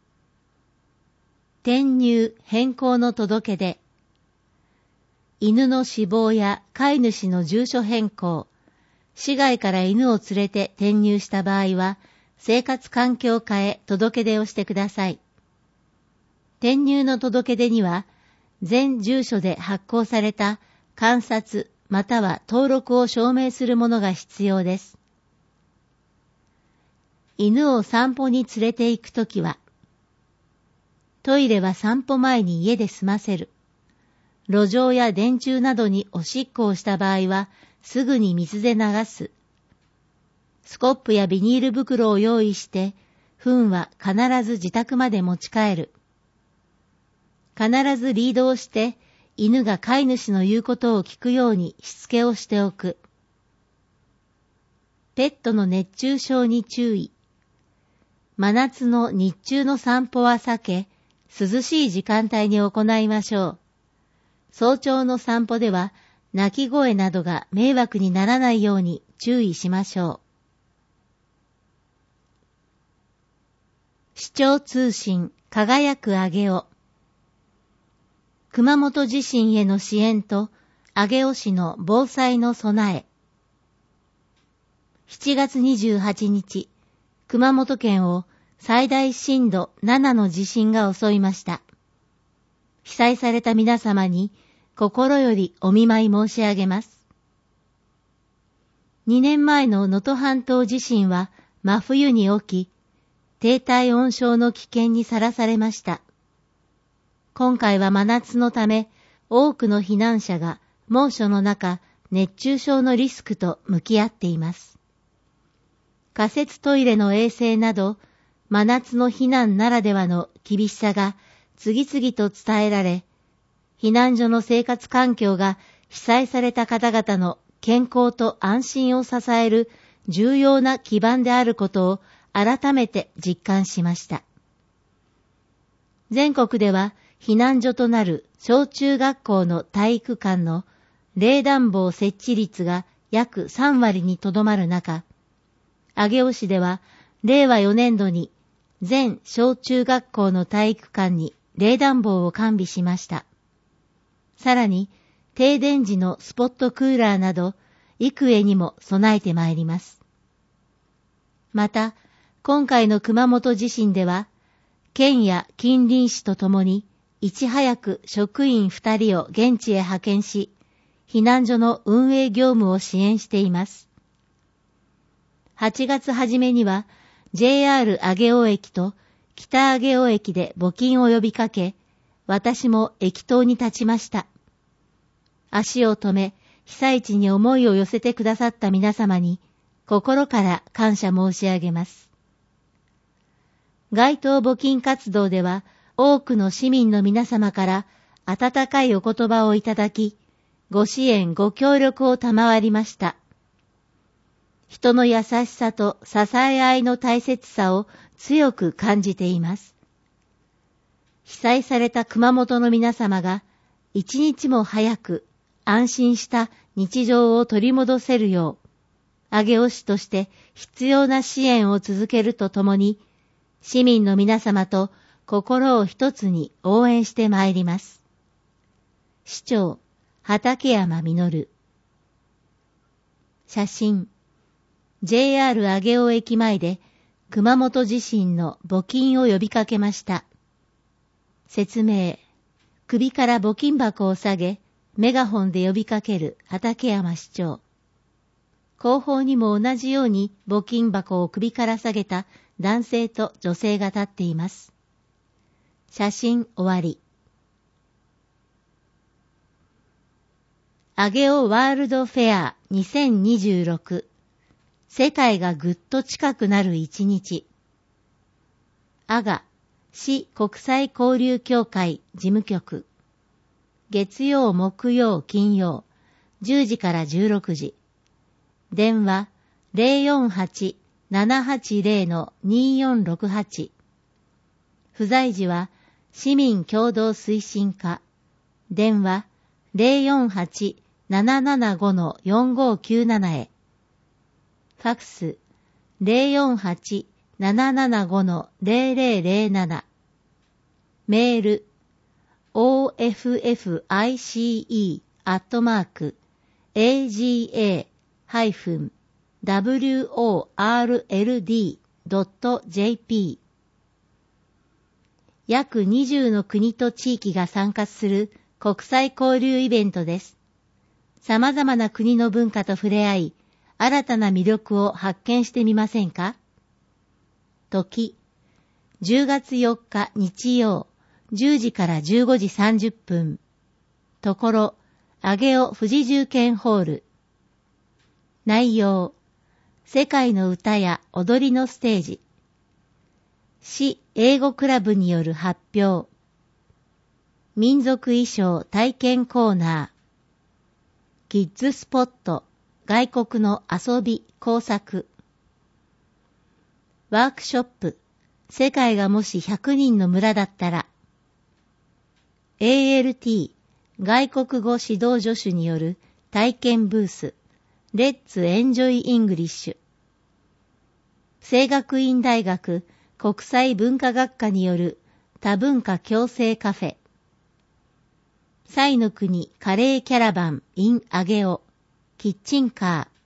転入変更の届け出。犬の死亡や飼い主の住所変更、市外から犬を連れて転入した場合は、生活環境課へ届け出をしてください。転入の届け出には、全住所で発行された観察または登録を証明するものが必要です。犬を散歩に連れて行くときは、トイレは散歩前に家で済ませる。路上や電柱などにおしっこをした場合は、すぐに水で流す。スコップやビニール袋を用意して、糞は必ず自宅まで持ち帰る。必ずリードをして、犬が飼い主の言うことを聞くようにしつけをしておく。ペットの熱中症に注意。真夏の日中の散歩は避け、涼しい時間帯に行いましょう。早朝の散歩では、鳴き声などが迷惑にならないように注意しましょう。視聴通信輝く上尾。熊本地震への支援と上尾市の防災の備え。しちがつにじゅうはちにち、熊本県を最大震度ななの地震が襲いました。被災された皆様に心よりお見舞い申し上げます。にねんまえの能登半島地震は真冬に起き、低体温症の危険にさらされました。今回は真夏のため、多くの避難者が猛暑の中、熱中症のリスクと向き合っています。仮設トイレの衛生など、真夏の避難ならではの厳しさが次々と伝えられ、避難所の生活環境が被災された方々の健康と安心を支える重要な基盤であることを改めて実感しました。全国では避難所となる小中学校の体育館の冷暖房設置率が約さんわりにとどまる中、上尾市ではれいわよねんどに全小中学校の体育館に冷暖房を完備しました。さらに停電時のスポットクーラーなど幾重にも備えてまいります。また、今回の熊本地震では、県や近隣市とともにいち早く職員ふたりを現地へ派遣し、避難所の運営業務を支援しています。はちがつ初めには ジェイアール 上尾駅と北上尾駅で募金を呼びかけ、私も駅頭に立ちました。足を止め、被災地に思いを寄せてくださった皆様に心から感謝申し上げます。街頭募金活動では多くの市民の皆様から温かいお言葉をいただき、ご支援ご協力を賜りました。人の優しさと支え合いの大切さを強く感じています。被災された熊本の皆様が一日も早く安心した日常を取り戻せるよう、上尾市として必要な支援を続けるとともに、市民の皆様と心を一つに応援してまいります。市長、畠山実。写真、ジェイアール 上尾駅前で熊本地震の募金を呼びかけました。説明、首から募金箱を下げ、メガホンで呼びかける畠山市長。後方にも同じように募金箱を首から下げた男性と女性が立っています。写真終わり。上尾ワールドフェアにせんにじゅうろく、世界がぐっと近くなる一日。阿賀市国際交流協会事務局。月曜、木曜、金曜、じゅうじからじゅうろくじ。電話 ゼロよんはち ななはちゼロ によんろくはち。不在時は市民共同推進課。電話 ゼロよんはち ななななご よんごきゅうなな へ。ファクス ゼロよんはち ななななご ゼロゼロゼロなな。メール オーエフエフアイシーイー アットマーク エージーエー ハイフン ダブリューオーアールエルディー ドット ジェーピー。約にじゅうの国と地域が参加する国際交流イベントです。様々な国の文化と触れ合い、新たな魅力を発見してみませんか？時、じゅうがつよっか日曜、じゅうじからじゅうごじさんじゅっぷん。ところ、上尾富士重建ホール。内容、世界の歌や踊りのステージ。市英語クラブによる発表。民族衣装体験コーナー。キッズスポット、外国の遊び工作。ワークショップ、世界がもしひゃくにんの村だったら。エーエルティー、外国語指導助手による体験ブース、レッツエンジョイイングリッシュ。聖学院大学国際文化学科による多文化共生カフェ。彩の国カレーキャラバン in 上尾、キッチンカー。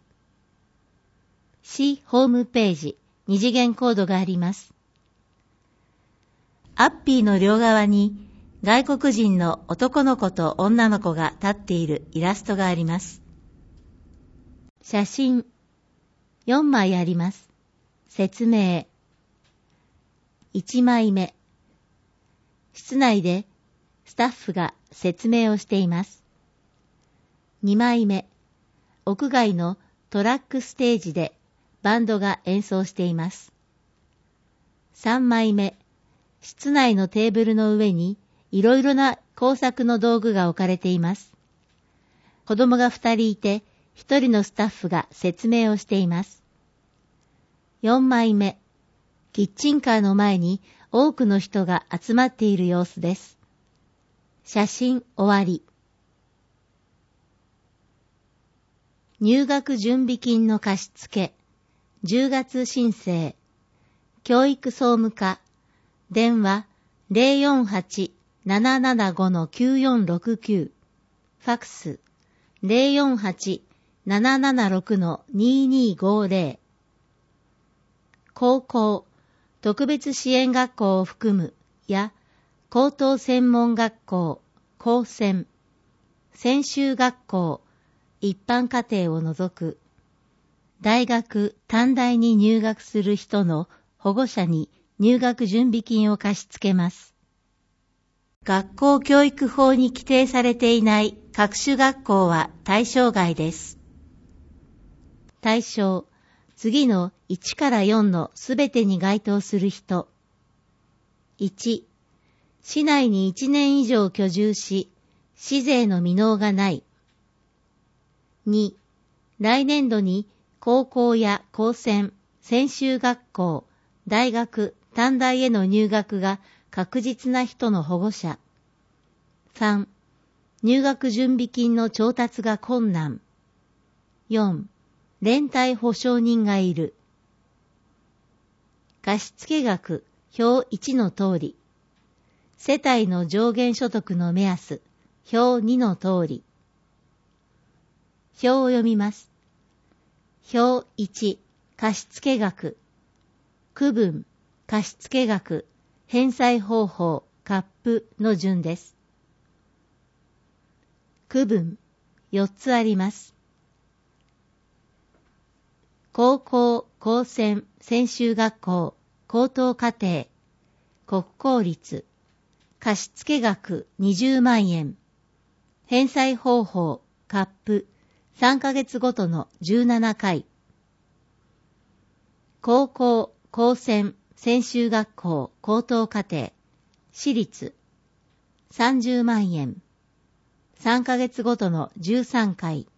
市ホームページ、二次元コードがあります。アッピーの両側に外国人の男の子と女の子が立っているイラストがあります。写真よんまいあります。説明いちまいめ、室内でスタッフが説明をしています。にまいめ、屋外のトラックステージでバンドが演奏しています。さんまいめ、室内のテーブルの上にいろいろな工作の道具が置かれています。子供がふたりいて、ひとりのスタッフが説明をしています。よんまいめ、キッチンカーの前に多くの人が集まっている様子です。写真終わり。入学準備金の貸付、じゅうがつ申請、教育総務課、電話 ゼロよんはち ななななご きゅうよんろくきゅう、ファクス ゼロよんはち ななななろく ににごゼロ。高校、特別支援学校を含むや高等専門学校、高専、専修学校、一般課程を除く、大学、短大に入学する人の保護者に入学準備金を貸し付けます。学校教育法に規定されていない各種学校は対象外です。対象、次のいちからよんのすべてに該当する人。いち、市内にいちねん以上居住し、市税の未納がない。に、来年度に高校や高専、専修学校、大学、短大への入学が確実な人の保護者。さん、 入学準備金の調達が困難。よん、連帯保証人がいる。貸付額表いちの通り。世帯の上限所得の目安表にの通り。表を読みます。表いち、貸付額。区分、貸付額、返済方法、カップの順です。区分、よっつあります。高校、高専、専修学校、高等課程、国公立、貸付額にじゅうまんえん、返済方法、カップ、さんかげつごとのじゅうななかい。高校、高専、専修学校、高等課程、私立、さんじゅうまんえん、さんかげつごとのじゅうさんかい。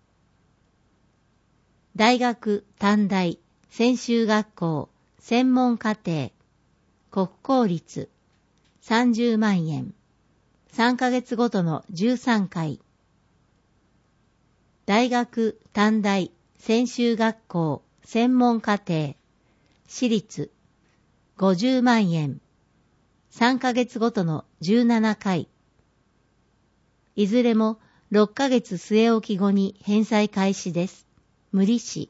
大学、短大、専修学校、専門課程、国公立、さんじゅうまんえん、さんかげつごとのじゅうさんかい。大学、短大、専修学校、専門課程、私立、ごじゅうまんえん、さんかげつごとのじゅうななかい。いずれもろっかげつ据え置き後に返済開始です。無利子。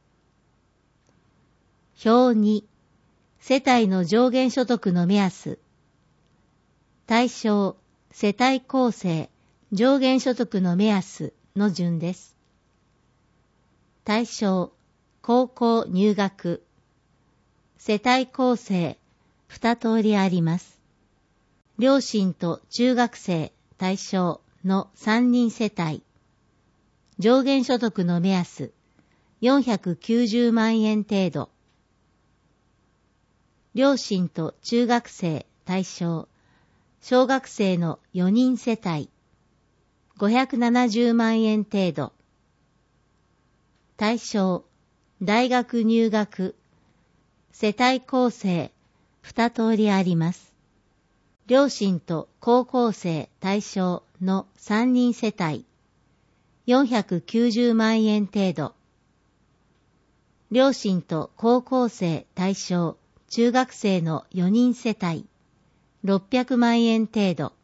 表に、世帯の上限所得の目安。対象、世帯構成、上限所得の目安の順です。対象、高校入学。世帯構成、二通りあります。両親と中学生対象のさんにん世帯。上限所得の目安、よんひゃくきゅうじゅうまんえん程度。両親と中学生対象、小学生のよにん世帯。ごひゃくななじゅうまんえん程度。対象、大学入学。世帯構成、二通りあります。両親と高校生対象のさんにん世帯。よんひゃくきゅうじゅうまんえん程度。両親と高校生対象、中学生のよにん世帯。ろっぴゃくまんえん程度。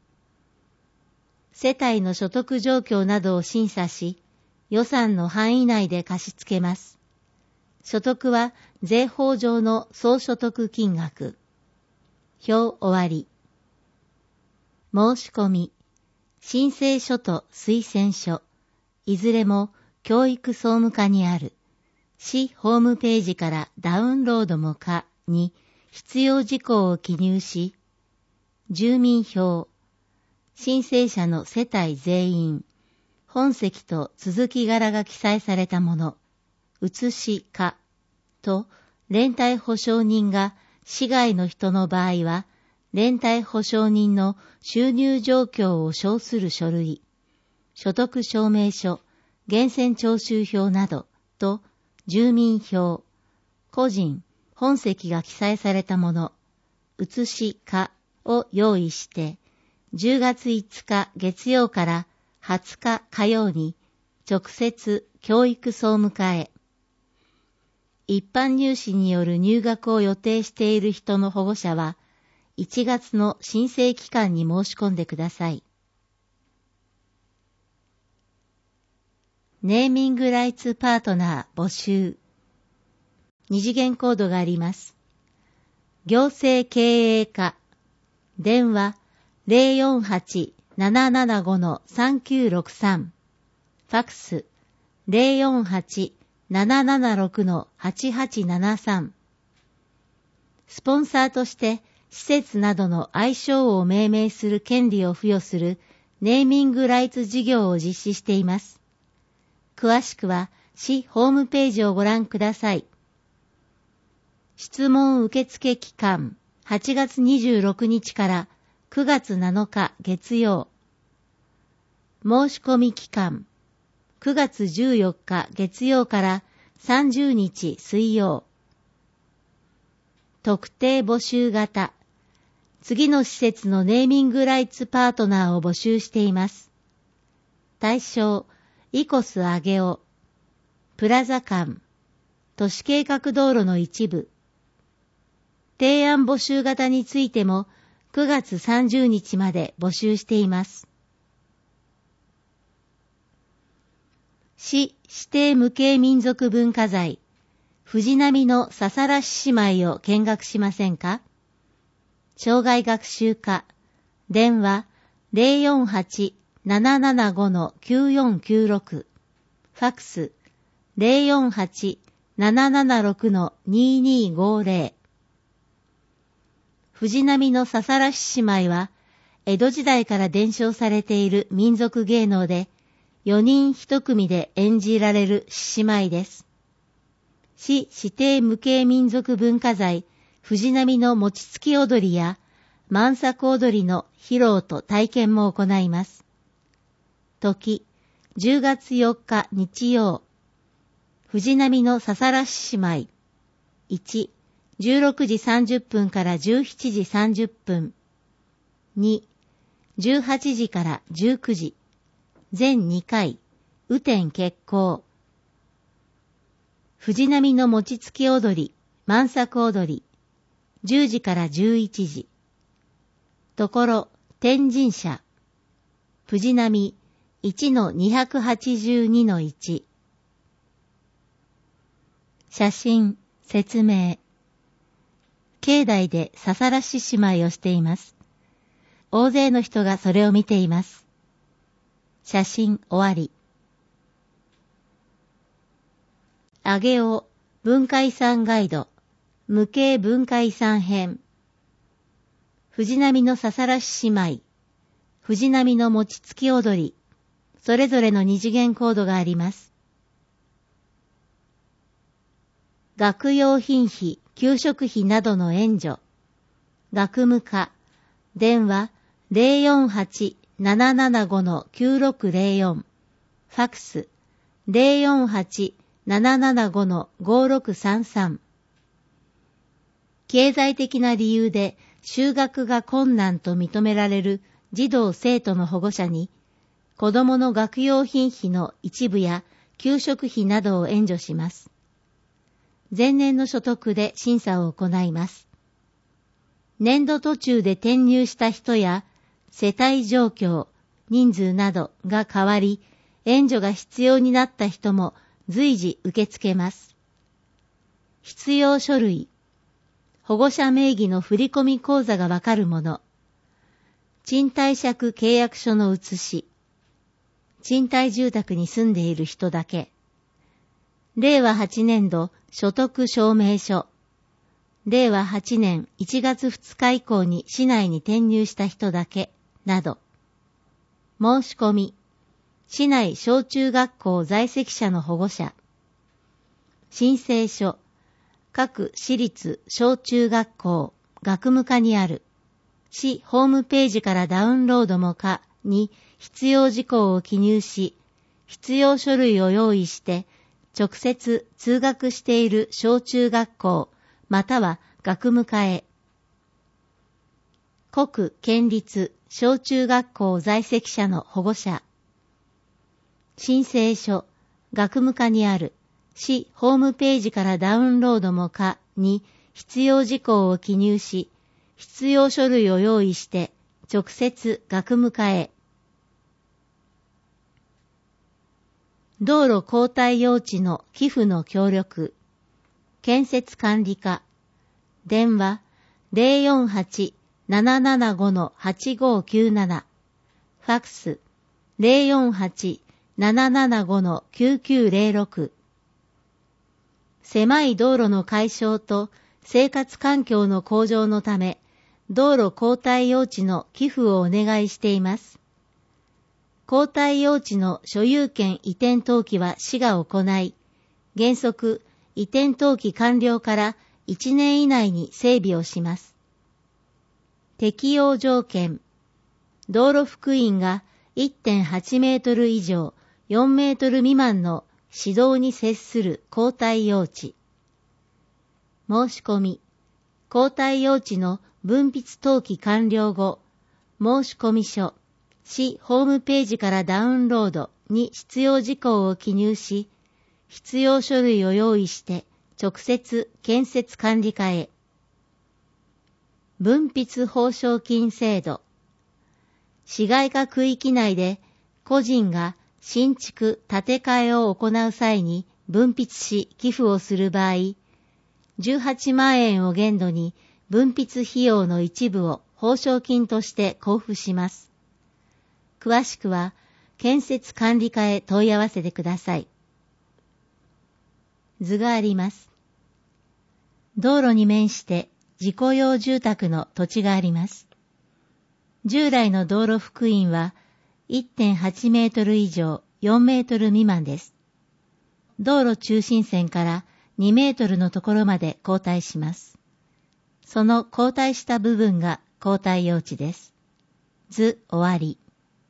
世帯の所得状況などを審査し、予算の範囲内で貸し付けます。所得は税法上の総所得金額。表終わり。申し込み、申請書と推薦書、いずれも教育総務課にある、市ホームページからダウンロードも可に必要事項を記入し、住民票、申請者の世帯全員、本籍と続き柄が記載されたもの、写しかと連帯保証人が市外の人の場合は、連帯保証人の収入状況を証する書類、所得証明書、源泉徴収票などと住民票、個人、本籍が記載されたもの、写しかを用意して、じゅうがついつか月曜からはつか火曜に直接教育総務課へ。一般入試による入学を予定している人の保護者は、いちがつの申請期間に申し込んでください。ネーミングライツパートナー募集。二次元コードがあります。行政経営課。電話 ゼロよんはち ななななご さんきゅうろくさん。ファクス ゼロよんはち ななななろく はちはちななさん。スポンサーとして施設などの愛称を命名する権利を付与するネーミングライツ事業を実施しています。詳しくは市ホームページをご覧ください。質問受付期間はちがつにじゅうろくにちからくがつなのか月曜。申し込み期間くがつじゅうよっか月曜からさんじゅうにち水曜。特定募集型。次の施設のネーミングライツパートナーを募集しています。 対象、イコスアゲオ、プラザ間、都市計画道路の一部。提案募集型についてもくがつさんじゅうにちまで募集しています。市指定無形民族文化財、藤波のささらし姉妹を見学しませんか？生涯学習課、電話 ゼロよんはち ななななご きゅうよんきゅうろく、ファックス ゼロよんはち ななななろく ににごゼロ。藤波のささらし姉妹は、江戸時代から伝承されている民族芸能で、よにんひと組で演じられる獅子舞です。市指定無形民族文化財、藤波の餅つき踊りや、万作踊りの披露と体験も行います。時、じゅうがつよっか日曜。藤波のささらし姉妹。いち、じゅうろくじさんじゅっぷんからじゅうしちじさんじゅっぷん。に、じゅうはちじからじゅうくじ。全にかい、雨天決行。藤波の餅つき踊り、万作踊り。じゅうじからじゅういちじ。ところ、天神社。藤波 いちのにひゃくはちじゅうにのいち。写真、説明。境内でささらし姉妹をしています。大勢の人がそれを見ています。写真終わり。上尾文化遺産ガイド、無形文化遺産編。藤波のささらし姉妹、藤波の餅つき踊り、それぞれの二次元コードがあります。学用品費、給食費などの援助。学務課、電話 ゼロよんはち ななななご きゅうろくゼロよん、ファックス ゼロよんはち ななななご ごろくさんさん。経済的な理由で就学が困難と認められる児童生徒の保護者に、子どもの学用品費の一部や給食費などを援助します。前年の所得で審査を行います。年度途中で転入した人や世帯状況、人数などが変わり、援助が必要になった人も随時受け付けます。必要書類、保護者名義の振込口座がわかるもの、賃貸借契約書の写し、賃貸住宅に住んでいる人だけ、れいわはちねんど所得証明書、れいわはちねんいちがつふつか以降に市内に転入した人だけ、など。申し込み、市内小中学校在籍者の保護者。申請書、各市立小中学校、学務課にある。市ホームページからダウンロードも可に必要事項を記入し、必要書類を用意して、直接通学している小中学校、または学務課へ。国県立小中学校在籍者の保護者。申請書、学務課にある市ホームページからダウンロードも可に必要事項を記入し、必要書類を用意して直接学務課へ。道路交代用地の寄付の協力。建設管理課。電話 ゼロよんはち ななななご はちごきゅうなな。ファックス ゼロよんはち ななななご きゅうきゅうゼロろく。狭い道路の解消と生活環境の向上のため、道路交代用地の寄付をお願いしています。交代用地の所有権移転登記は市が行い、原則移転登記完了からいちねん以内に整備をします。適用条件、道路幅員が いってんはちメートル以上よんメートル未満の市道に接する交代用地。申し込み、交代用地の分筆登記完了後、申し込み書、 市ホームページからダウンロードに必要事項を記入し、必要書類を用意して直接建設管理課へ。分筆報奨金制度。市街化区域内で個人が新築建て替えを行う際に分筆し寄付をする場合、じゅうはちまんえんを限度に分筆費用の一部を報奨金として交付します。詳しくは建設管理課へ問い合わせてください。図があります。道路に面して自己用住宅の土地があります。従来の道路幅員は いってんはちメートル以上よんメートル未満です。道路中心線からにメートルのところまで後退します。その後退した部分が後退用地です。図終わり。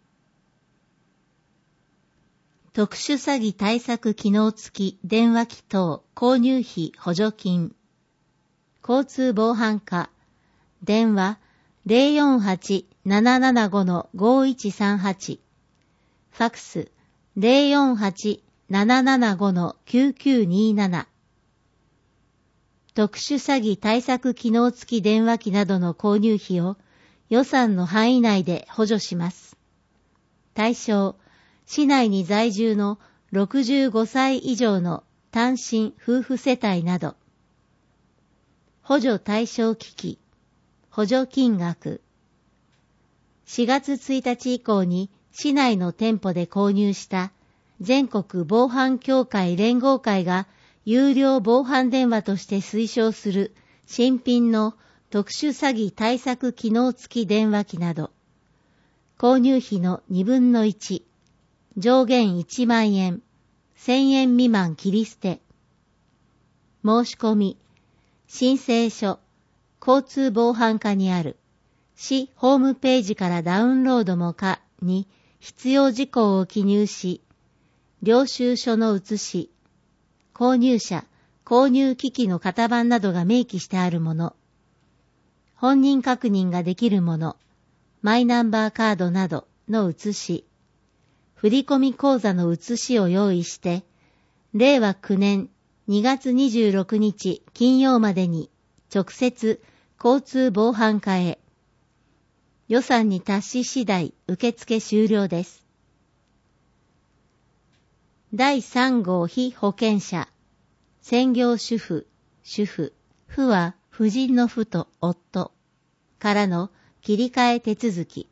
特殊詐欺対策機能付き電話機等購入費補助金。交通防犯課。電話 ゼロよんはち ななななご ごいちさんはち。ファクス ゼロよんはち ななななご きゅうきゅうになな。特殊詐欺対策機能付き電話機などの購入費を予算の範囲内で補助します。対象、市内に在住のろくじゅうごさい以上の単身夫婦世帯など。補助対象機器、補助金額。しがつついたち以降に市内の店舗で購入した全国防犯協会連合会が有料防犯電話として推奨する新品の特殊詐欺対策機能付き電話機など、購入費のにぶんのいち、上限いちまんえん、せんえん未満切り捨て。申し込み、申請書、交通防犯課にある、市ホームページからダウンロードも可に必要事項を記入し、領収書の写し、購入者、購入機器の型番などが明記してあるもの、本人確認ができるもの、マイナンバーカードなどの写し、振込口座の写しを用意して、れいわきゅうねんにがつにじゅうろくにち金曜までに直接交通防犯課へ。予算に達し次第受付終了です。だいさん号被保険者。専業主婦、主婦、婦は婦人の婦と夫からの切り替え手続き。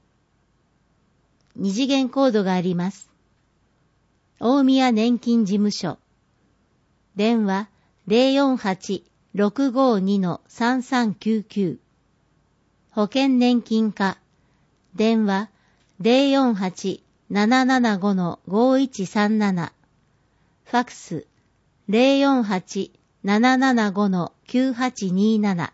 二次元コードがあります。大宮年金事務所。電話 ゼロよんはち ろくごに さんさんきゅうきゅう。保険年金課。電話 ゼロよんはち ななななご ごいちさんなな。ファクス ゼロよんはち ななななご きゅうはちになな。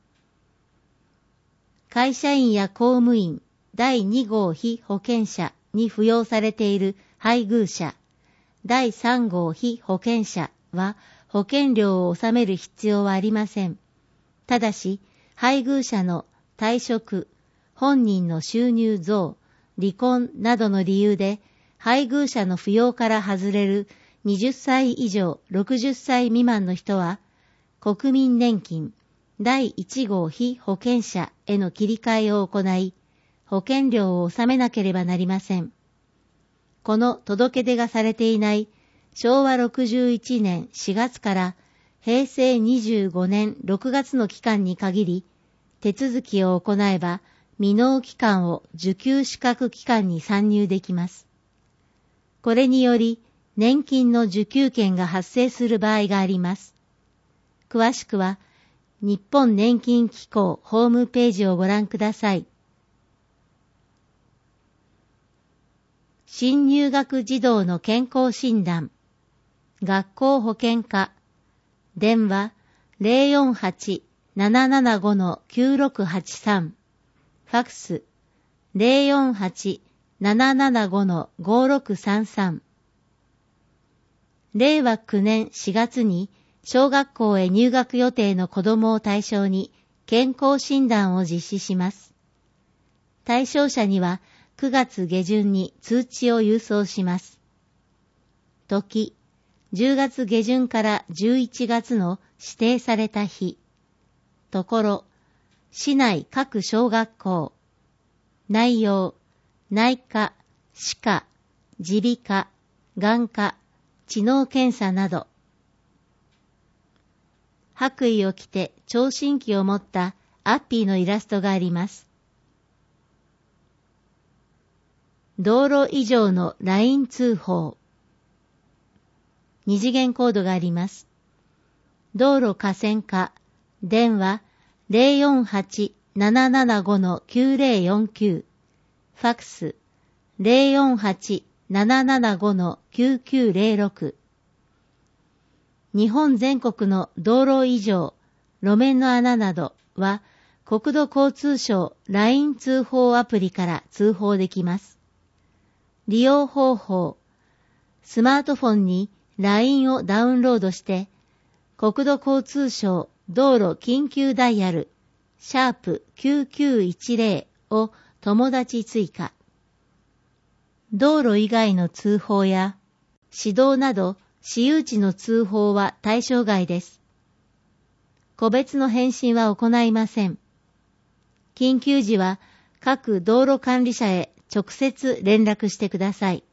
会社員や公務員だいに号被保険者に扶養されている配偶者、だいさん号被保険者は保険料を納める必要はありません。ただし、配偶者の退職、本人の収入増、離婚などの理由で配偶者の扶養から外れるはたち以上ろくじゅっさい未満の人は、国民年金だいいち号被保険者への切り替えを行い、保険料を納めなければなりません。この届け出がされていないしょうわろくじゅういちねんしがつからへいせいにじゅうごねんろくがつの期間に限り、手続きを行えば未納期間を受給資格期間に算入できます。これにより、年金の受給権が発生する場合があります。詳しくは、日本年金機構ホームページをご覧ください。新入学児童の健康診断。学校保健課。電話 ゼロよんはち ななななご きゅうろくはちさん。ファクス ゼロよんはち ななななご ごろくさんさん。れいわきゅうねんしがつに小学校へ入学予定の子どもを対象に健康診断を実施します。対象者にはくがつ下旬に通知を郵送します。時、じゅうがつ下旬からじゅういちがつの指定された日。ところ、市内各小学校。内容、内科、歯科、耳鼻科、眼科、知能検査など。白衣を着て聴診器を持ったアッピーのイラストがあります。道路異常の ライン 通報。二次元コードがあります。道路河川課、電話 ゼロよんはち ななななご きゅうゼロよんきゅう、ファックス ゼロよんはち ななななご きゅうきゅうゼロろく。日本全国の道路異常、路面の穴などは国土交通省 ライン 通報アプリから通報できます。利用方法、スマートフォンに ライン をダウンロードして、国土交通省道路緊急ダイヤル、シャープきゅうきゅういちゼロを友達追加。道路以外の通報や市道など私有地の通報は対象外です。個別の返信は行いません。緊急時は各道路管理者へ直接連絡してください。